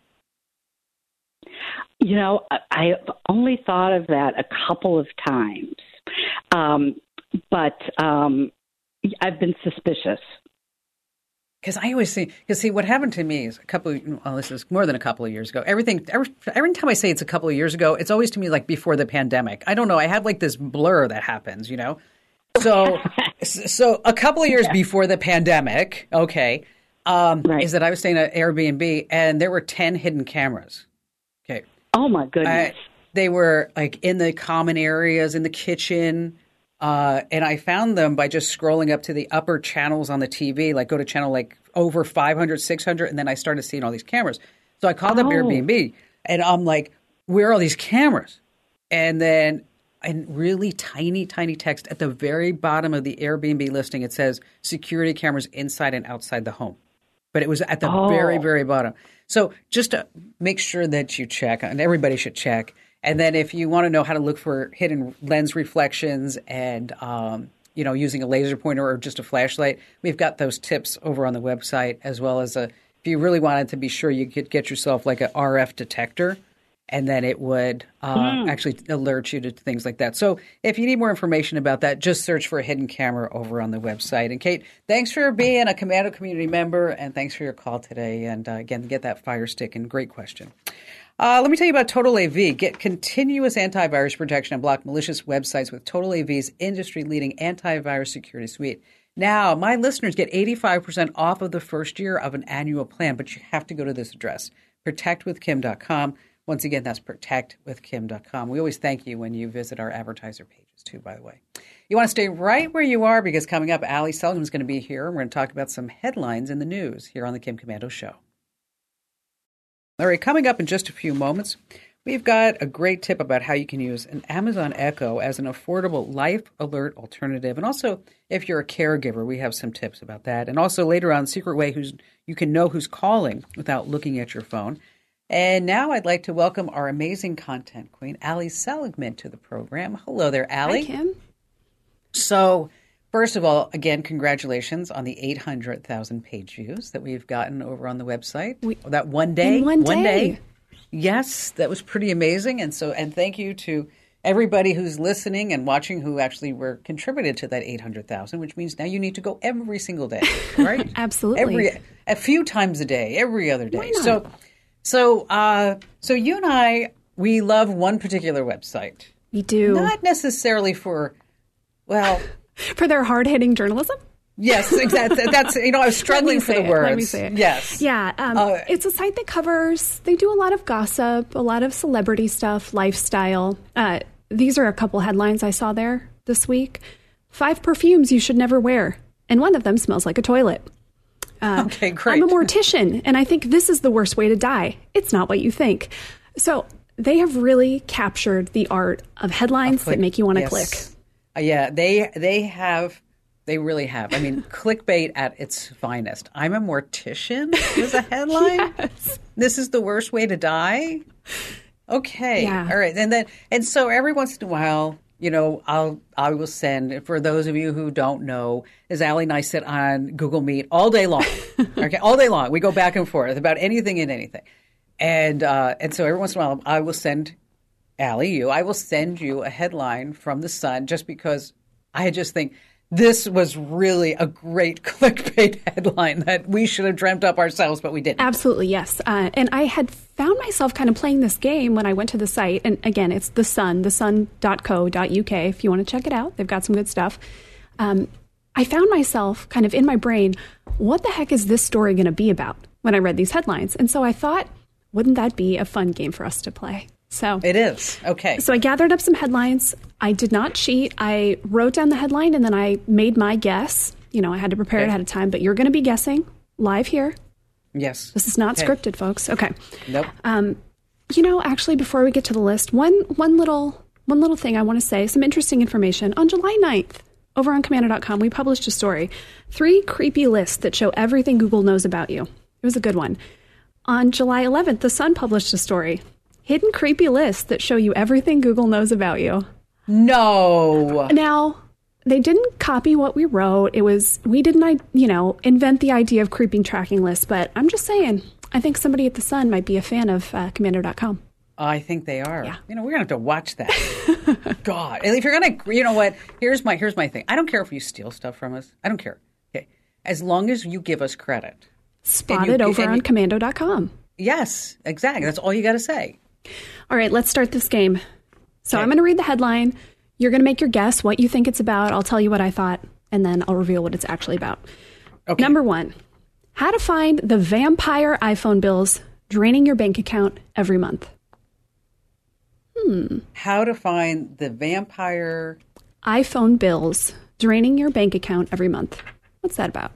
You know, I've only thought of that a couple of times, um, but um, I've been suspicious. Because I always see, because see, what happened to me is a couple of, well, this is more than a couple of years ago. Everything, every, every time I say it's a couple of years ago, it's always to me like before the pandemic. I don't know. I have like this blur that happens, you know? So, so a couple of years yeah. before the pandemic, okay, um, right. is that I was staying at Airbnb, and there were ten hidden cameras. Okay. Oh, my goodness. Uh, they were like in the common areas, in the kitchen. Uh, and I found them by just scrolling up to the upper channels on the T V, like go to channel like over five hundred, six hundred, and then I started seeing all these cameras. So I called oh. up Airbnb, and I'm like, where are all these cameras? And then in really tiny, tiny text at the very bottom of the Airbnb listing, it says security cameras inside and outside the home. But it was at the oh. very, very bottom. So just to make sure that you check, and everybody should check. And then if you want to know how to look for hidden lens reflections and, um, you know, using a laser pointer or just a flashlight, we've got those tips over on the website, as well as a, if you really wanted to be sure, you could get yourself like a R F detector, and then it would uh, mm. actually alert you to things like that. So if you need more information about that, just search for a hidden camera over on the website. And Kate, thanks for being a Komando community member, and thanks for your call today. And uh, again, get that Fire Stick, and great question. Uh, let me tell you about Total A V. Get continuous antivirus protection and block malicious websites with Total A V's industry-leading antivirus security suite. Now, my listeners get eighty-five percent off of the first year of an annual plan, but you have to go to this address, protect with kim dot com. Once again, that's protect with kim dot com. We always thank you when you visit our advertiser pages, too, by the way. You want to stay right where you are, because coming up, Ali Seligman is going to be here. We're going to talk about some headlines in the news here on the Kim Komando Show. All right, coming up in just a few moments, we've got a great tip about how you can use an Amazon Echo as an affordable life alert alternative. And also, if you're a caregiver, we have some tips about that. And also later on, secret way who's you can know who's calling without looking at your phone. And now I'd like to welcome our amazing content queen, Ali Seligman, to the program. Hello there, Ali. Hi, Kim. So, first of all, again, congratulations on the eight hundred thousand page views that we've gotten over on the website. We, that one day. In one day. One day. Yes, that was pretty amazing. And so, and thank you to everybody who's listening and watching who actually were contributed to that eight hundred thousand, which means now you need to go every single day, right? Absolutely. Every, a few times a day, every other day. Why not? So, so, uh, so you and I, we love one particular website. We do. Not necessarily for, well... For their hard-hitting journalism? Yes, exactly. That's, you know, I was struggling for the it. words. Let me say it. Yes. Yeah. Um, uh, it's a site that covers, they do a lot of gossip, a lot of celebrity stuff, lifestyle. Uh, these are a couple headlines I saw there this week. Five perfumes you should never wear. And one of them smells like a toilet. Uh, okay, great. I'm a mortician, and I think this is the worst way to die. It's not what you think. So they have really captured the art of headlines that make you want to yes. click. Uh, yeah, they they have, they really have. I mean, clickbait at its finest. I'm a mortician is a headline. Yes. This is the worst way to die. Okay, Yeah. all right, and then and so every once in a while, you know, I'll I will send, for those of you who don't know, is Allie and I sit on Google Meet all day long. Okay, all day long. We go back and forth about anything and anything. And uh, and so every once in a while I will send Allie, you, I will send you a headline from The Sun just because I just think this was really a great clickbait headline that we should have dreamt up ourselves, but we didn't. Absolutely, yes. Uh, and I had found myself kind of playing this game when I went to the site. And again, it's The Sun, the sun dot co dot U K if you want to check it out. They've got some good stuff. Um, I found myself kind of in my brain, what the heck is this story going to be about when I read these headlines? And so I thought, wouldn't that be a fun game for us to play? So it is. Okay. So I gathered up some headlines. I did not cheat. I wrote down the headline and then I made my guess. You know, I had to prepare okay. it ahead of time, but you're going to be guessing live here. Yes. This is not okay. scripted, folks. Okay. Nope. Um, you know, actually, before we get to the list, one one little one little thing I want to say, some interesting information. On July ninth, over on Komando dot com, we published a story, three creepy lists that show everything Google knows about you. It was a good one. On July eleventh, The Sun published a story, hidden creepy lists that show you everything Google knows about you. No. Now, they didn't copy what we wrote. It was, we didn't, you know, invent the idea of creeping tracking lists, but I'm just saying, I think somebody at The Sun might be a fan of uh, Komando dot com. I think they are. Yeah. You know, we're going to have to watch that. God. And if you're going to, you know what, here's my here's my thing. I don't care if you steal stuff from us. I don't care. Okay. As long as you give us credit. Spot you, it over on you, Komando dot com. Yes, exactly. That's all you got to say. All right, let's start this game. So okay. I'm going to read the headline. You're going to make your guess what you think it's about. I'll tell you what I thought, and then I'll reveal what it's actually about. Okay. Number one, how to find the vampire iPhone bills draining your bank account every month. Hmm. How to find the vampire iPhone bills draining your bank account every month. What's that about?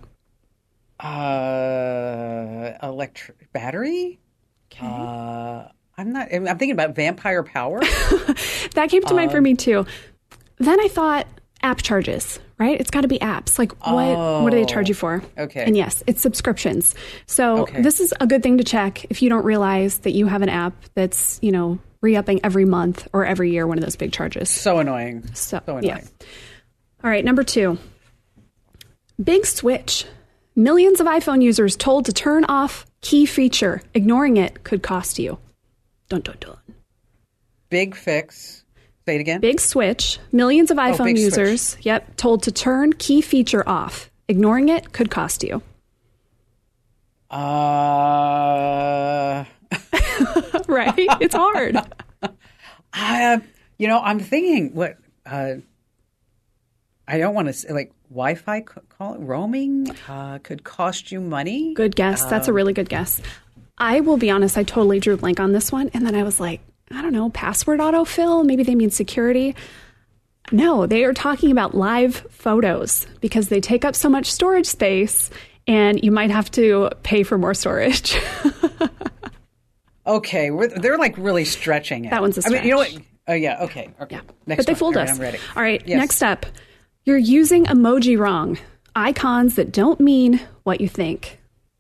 Uh, electric battery. Okay. Uh, I'm not. I'm thinking about vampire power. That came to um, mind for me too. Then I thought app charges. Right? It's got to be apps. Like what? Oh, what do they charge you for? Okay. And yes, it's subscriptions. So okay. this is a good thing to check if you don't realize that you have an app that's, you know, re-upping every month or every year. One of those big charges. So annoying. So, so annoying. Yeah. All right. Number two. Big switch. Millions of iPhone users told to turn off key feature. Ignoring it could cost you. Dun, dun, dun. Big fix. Say it again. Big switch. Millions of iPhone oh, users, switch. yep, told to turn key feature off. Ignoring it could cost you. Uh, right? It's hard. I, you know, I'm thinking what uh, I don't want to say, like Wi-Fi call it roaming uh, could cost you money. Good guess. Um, That's a really good guess. I will be honest. I totally drew a blank on this one, and then I was like, I don't know, password autofill? Maybe they mean security. No, they are talking about live photos because they take up so much storage space and you might have to pay for more storage. Okay, we're, they're like really stretching it. That one's a stretch. I mean, you know what? Oh, yeah, okay. okay. Yeah. Next but they one. fooled All us. right, I'm ready. All right, yes. Next up. You're using emoji wrong. Icons that don't mean what you think.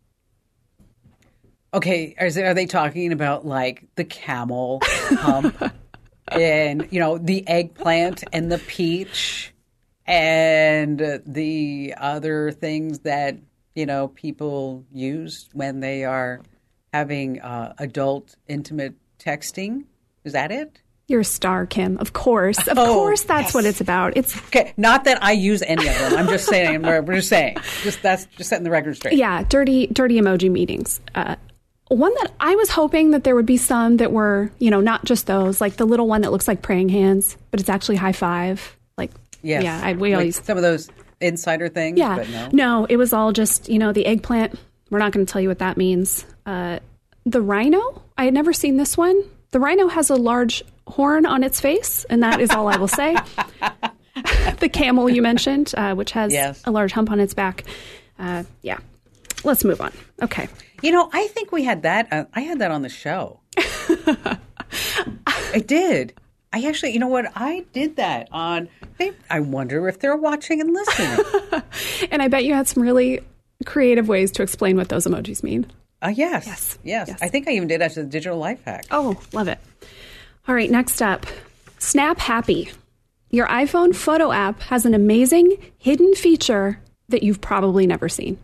Okay, are they, are they talking about like the camel hump and, you know, the eggplant and the peach and the other things that, you know, people use when they are having uh, adult intimate texting? Is that it? You're a star, Kim. Of course. Of oh, course that's yes. what it's about. It's okay. Not that I use any of them. I'm just saying. We're just saying. Just that's just setting the record straight. Yeah, dirty, dirty emoji meetings. Uh, one that I was hoping that there would be some that were, you know, not just those, like the little one that looks like praying hands, but it's actually high five. Like, yes. yeah, I, we like always some of those insider things. Yeah. But no. no, it was all just, you know, the eggplant. We're not going to tell you what that means. Uh, the rhino, I had never seen this one. The rhino has a large horn on its face, and that is all I will say. The camel you mentioned, uh, which has yes. a large hump on its back. Uh, yeah. Let's move on. Okay. You know, I think we had that. Uh, I had that on the show. I did. I actually, you know what? I did that on, they, I wonder if they're watching and listening. And I bet you had some really creative ways to explain what those emojis mean. Uh, yes. Yes. Yes. Yes. I think I even did as a digital life hack. Oh, love it. All right, next up, Snap Happy. Your iPhone photo app has an amazing hidden feature that you've probably never seen.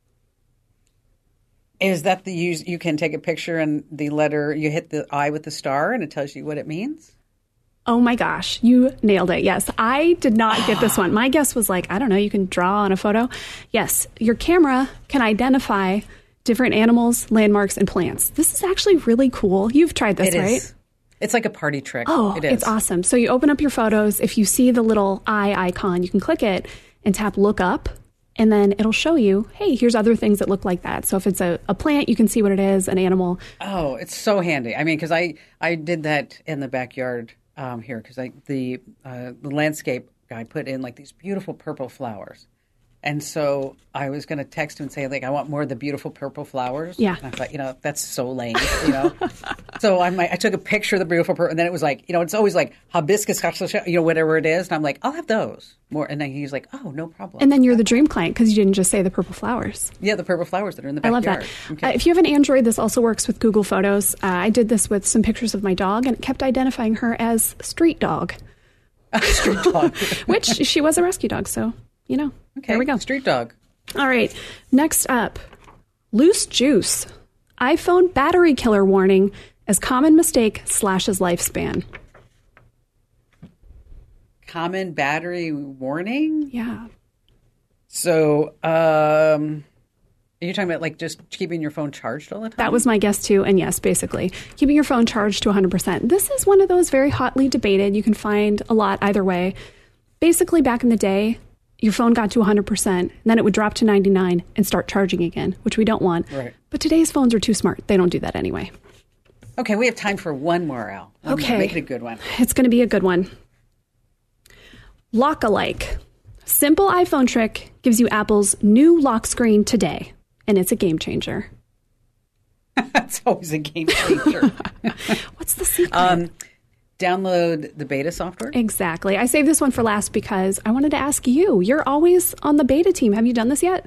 Is that the you, you can take a picture and the letter, you hit the I with the star and it tells you what it means? Oh my gosh, you nailed it. Yes, I did not get this one. My guess was like, I don't know, you can draw on a photo. Yes, your camera can identify different animals, landmarks, and plants. This is actually really cool. You've tried this, it right? Is. It's like a party trick. Oh, it is. It's awesome. So you open up your photos. If you see the little eye icon, you can click it and tap look up. And then it'll show you, hey, here's other things that look like that. So if it's a, a plant, you can see what it is, an animal. Oh, it's so handy. I mean, because I, I did that in the backyard um, here because I the uh, the landscape guy put in like these beautiful purple flowers. And so I was going to text him and say, like, I want more of the beautiful purple flowers. Yeah. And I thought, you know, that's so lame, you know. So I'm like, I took a picture of the beautiful purple, and then it was like, you know, it's always like hibiscus, you know, whatever it is. And I'm like, I'll have those more. And then he's like, oh, no problem. And then you're the dream client because you didn't just say the purple flowers. Yeah, the purple flowers that are in the backyard. backyard. I love that. Okay. Uh, if you have an Android, this also works with Google Photos. Uh, I did this with some pictures of my dog, and it kept identifying her as Street Dog. Street Dog. Which she was a rescue dog, so, you know, okay. There we go. Street Dog. All right. Next up, loose juice. iPhone battery killer warning as common mistake slashes lifespan. Common battery warning? Yeah. So, um, are you talking about like just keeping your phone charged all the time? That was my guess too. And yes, basically, keeping your phone charged to one hundred percent. This is one of those very hotly debated. You can find a lot either way. Basically, back in the day, your phone got to one hundred percent, and then it would drop to ninety-nine and start charging again, which we don't want. Right. But today's phones are too smart. They don't do that anyway. Okay, we have time for one more, Al. One okay. More. Make it a good one. It's going to be a good one. Lock-alike. Simple iPhone trick gives you Apple's new lock screen today, and it's a game changer. That's always a game changer. What's the secret? Um, download the beta software? Exactly. I saved this one for last because I wanted to ask you. You're always on the beta team. Have you done this yet?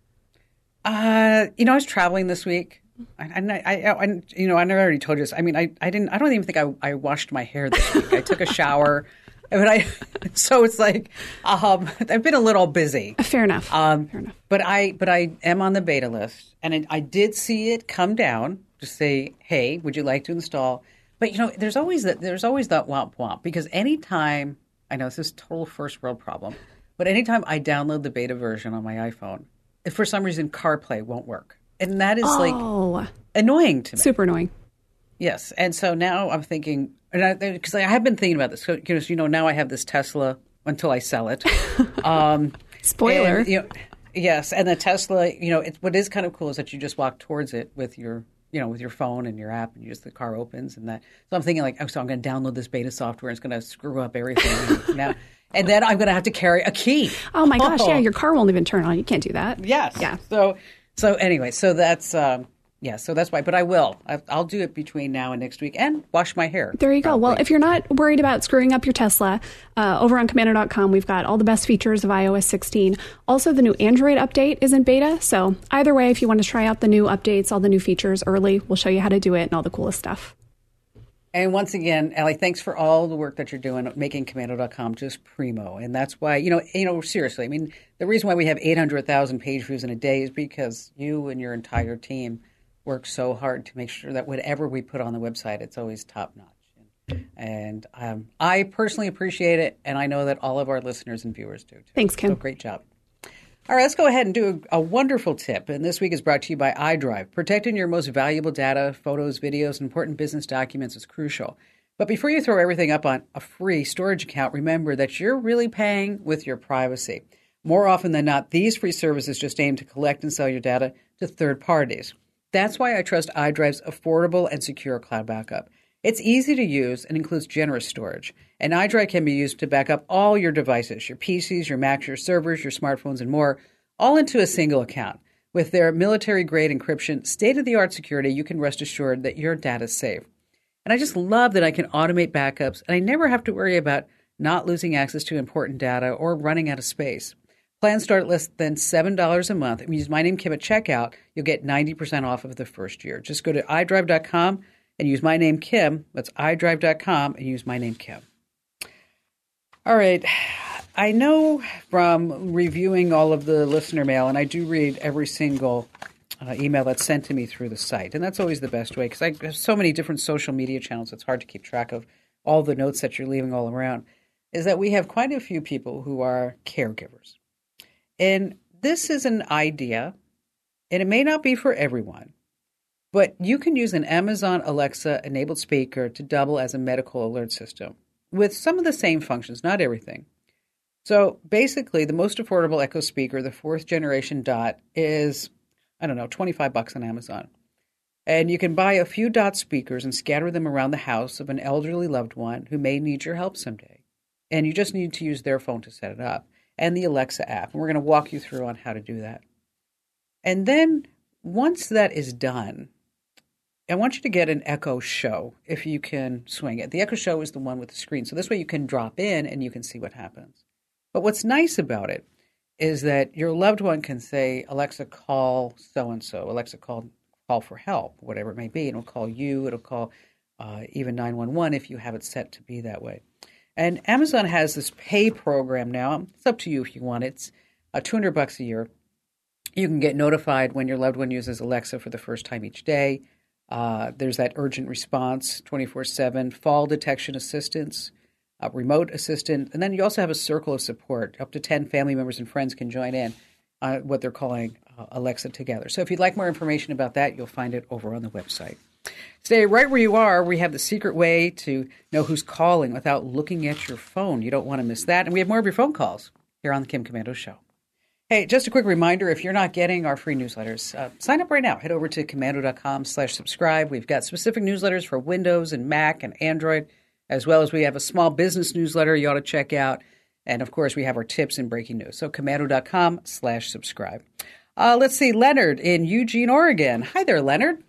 Uh, you know, I was traveling this week. And I, I, I, you know, I never already told you this. I mean, I, I didn't. I don't even think I, I washed my hair this week. I took a shower, but I. So it's like, um, I've been a little busy. Fair enough. Um, Fair enough. But I, but I am on the beta list, and it, I did see it come down to say, "Hey, would you like to install?" But, you know, there's always that there's always that womp womp because anytime, I know this is total first world problem, but anytime I download the beta version on my iPhone, if for some reason CarPlay won't work. And that is oh, like annoying to me. Super annoying. Yes. And so now I'm thinking, and because I, I have been thinking about this, because, you know, now I have this Tesla until I sell it. Um, Spoiler. And, you know, yes. And the Tesla, you know, it, what is kind of cool is that you just walk towards it with your you know, with your phone and your app, and you just the car opens and that. So I'm thinking like, oh, so I'm going to download this beta software. And it's going to screw up everything now, and then I'm going to have to carry a key. Oh my gosh! Oh. Yeah, your car won't even turn on. You can't do that. Yes. Yeah. So so anyway, so that's um, yeah. So that's why. But I will. I, I'll do it between now and next week, and wash my hair. There you probably. go. Well, if you're not worried about screwing up your Tesla, uh, over on Komando dot com, we've got all the best features of i O S sixteen. Also, the new Android update is in beta. So either way, if you want to try out the new updates, all the new features early, we'll show you how to do it and all the coolest stuff. And once again, Allie, thanks for all the work that you're doing, making Komando dot com just primo. And that's why, you know, you know, seriously, I mean, the reason why we have eight hundred thousand page views in a day is because you and your entire team work so hard to make sure that whatever we put on the website, it's always top notch. And um, I personally appreciate it, and I know that all of our listeners and viewers do too. Thanks, Kim. So great job. All right, let's go ahead and do a, a wonderful tip. And this week is brought to you by iDrive. Protecting your most valuable data, photos, videos, and important business documents is crucial. But before you throw everything up on a free storage account, remember that you're really paying with your privacy. More often than not, these free services just aim to collect and sell your data to third parties. That's why I trust iDrive's affordable and secure cloud backup. It's easy to use and includes generous storage. And iDrive can be used to back up all your devices, your P Cs, your Macs, your servers, your smartphones, and more, all into a single account. With their military-grade encryption, state-of-the-art security, you can rest assured that your data is safe. And I just love that I can automate backups, and I never have to worry about not losing access to important data or running out of space. Plans start at less than seven dollars a month. If you use my name, Kim, at checkout, you'll get ninety percent off of the first year. Just go to iDrive dot com and use my name, Kim. That's iDrive dot com and use my name, Kim. All right. I know from reviewing all of the listener mail, and I do read every single uh, email that's sent to me through the site, and that's always the best way because I have so many different social media channels, it's hard to keep track of all the notes that you're leaving all around, is that we have quite a few people who are caregivers. And this is an idea, and it may not be for everyone, but you can use an Amazon Alexa-enabled speaker to double as a medical alert system with some of the same functions, not everything. So basically, the most affordable Echo speaker, the fourth generation Dot, is, I don't know, twenty-five bucks on Amazon. And you can buy a few Dot speakers and scatter them around the house of an elderly loved one who may need your help someday. And you just need to use their phone to set it up, and the Alexa app. And we're going to walk you through on how to do that. And then once that is done, I want you to get an Echo Show if you can swing it. The Echo Show is the one with the screen. So this way you can drop in and you can see what happens. But what's nice about it is that your loved one can say, Alexa, call so-and-so. Alexa, call call for help, whatever it may be. And it'll call you. It'll call uh, even nine one one if you have it set to be that way. And Amazon has this pay program now. It's up to you if you want it. It's uh, two hundred bucks a year. You can get notified when your loved one uses Alexa for the first time each day. Uh, there's that urgent response, twenty-four seven, fall detection assistance, uh, remote assistant. And then you also have a circle of support. Up to ten family members and friends can join in on what they're calling uh, Alexa Together. So if you'd like more information about that, you'll find it over on the website. Stay right where you are. We have the secret way to know who's calling without looking at your phone. You don't want to miss that. And we have more of your phone calls here on the Kim Komando Show. Hey, just a quick reminder, if you're not getting our free newsletters, uh, sign up right now. Head over to komando.com slash subscribe. We've got specific newsletters for Windows and Mac and Android, as well as we have a small business newsletter you ought to check out. And, of course, we have our tips and breaking news. So komando.com slash subscribe. Uh, let's see, Leonard in Eugene, Oregon. Hi there, Leonard.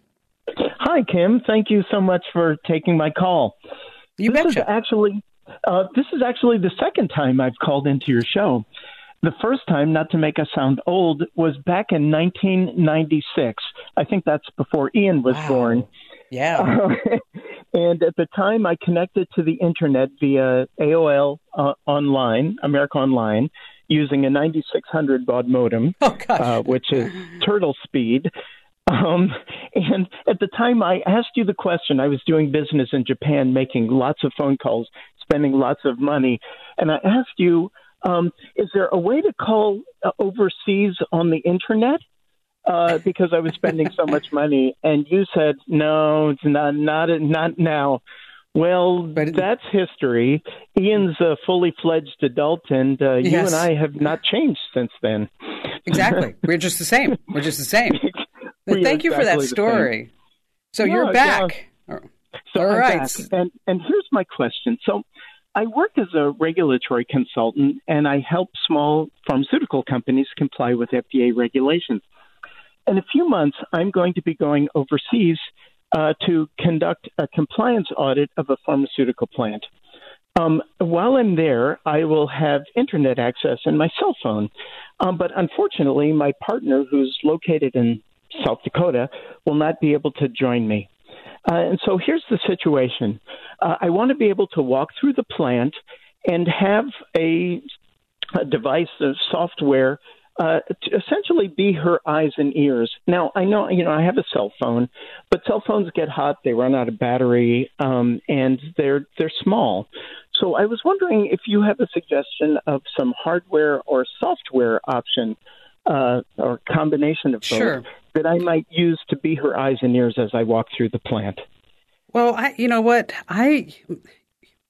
Hi, Kim. Thank you so much for taking my call. You this betcha. Is actually, uh, this is actually the second time I've called into your show. The first time, not to make us sound old, was back in nineteen ninety-six. I think that's before Ian was wow. born. Yeah. Uh, and at the time, I connected to the Internet via A O L uh, Online, America Online, using a ninety-six hundred baud modem, oh, uh, which is turtle speed. Um, and at the time I asked you the question, I was doing business in Japan, making lots of phone calls, spending lots of money. And I asked you, um, is there a way to call uh, overseas on the Internet? Uh, because I was spending so much money. And you said, no, it's not, not, not now. Well, but that's history. Ian's a fully fledged adult, and uh, yes. you and I have not changed since then. Exactly. We're just the same. We're just the same. But thank you exactly for that story. So yeah, you're back. Yeah. So All I'm right. back. And, and here's my question. So I work as a regulatory consultant, and I help small pharmaceutical companies comply with F D A regulations. In a few months, I'm going to be going overseas uh, to conduct a compliance audit of a pharmaceutical plant. Um, while I'm there, I will have Internet access in my cell phone. Um, but unfortunately, my partner, who's located in South Dakota, will not be able to join me. Uh, and so here's the situation. Uh, I want to be able to walk through the plant and have a, a device, a software, uh, to essentially be her eyes and ears. Now, I know, you know, I have a cell phone, but cell phones get hot, they run out of battery, um, and they're they're small. So I was wondering if you have a suggestion of some hardware or software option uh, or combination of both sure. that I might use to be her eyes and ears as I walk through the plant. Well, I, you know what? I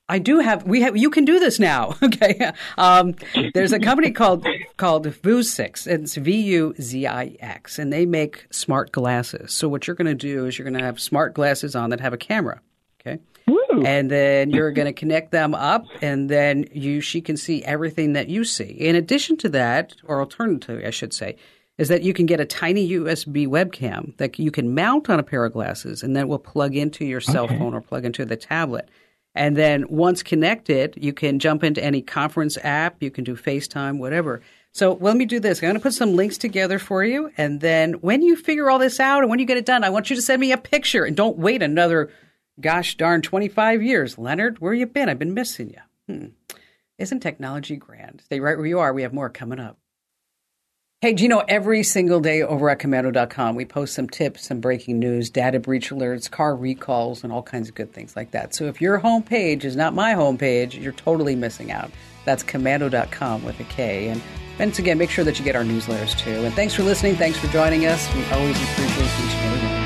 I do have, we have, you can do this now. Okay. Um, there's a company called, called Vuzix. It's V U Z I X, and they make smart glasses. So what you're going to do is you're going to have smart glasses on that have a camera. Okay. Woo. And then you're going to connect them up, and then you, she can see everything that you see. In addition to that, or alternatively, I should say, is that you can get a tiny U S B webcam that you can mount on a pair of glasses, and then will plug into your cell okay. phone or plug into the tablet. And then once connected, you can jump into any conference app. You can do FaceTime, whatever. So well, let me do this. I'm going to put some links together for you. And then when you figure all this out and when you get it done, I want you to send me a picture. And don't wait another, gosh darn, twenty-five years. Leonard, where you been? I've been missing you. Hmm. Isn't technology grand? Stay right where you are. We have more coming up. Hey, do you know every single day over at Komando dot com, we post some tips, some breaking news, data breach alerts, car recalls, and all kinds of good things like that. So if your homepage is not my homepage, you're totally missing out. That's Komando dot com with a K. And once again, make sure that you get our newsletters too. And thanks for listening. Thanks for joining us. We always appreciate each and every one.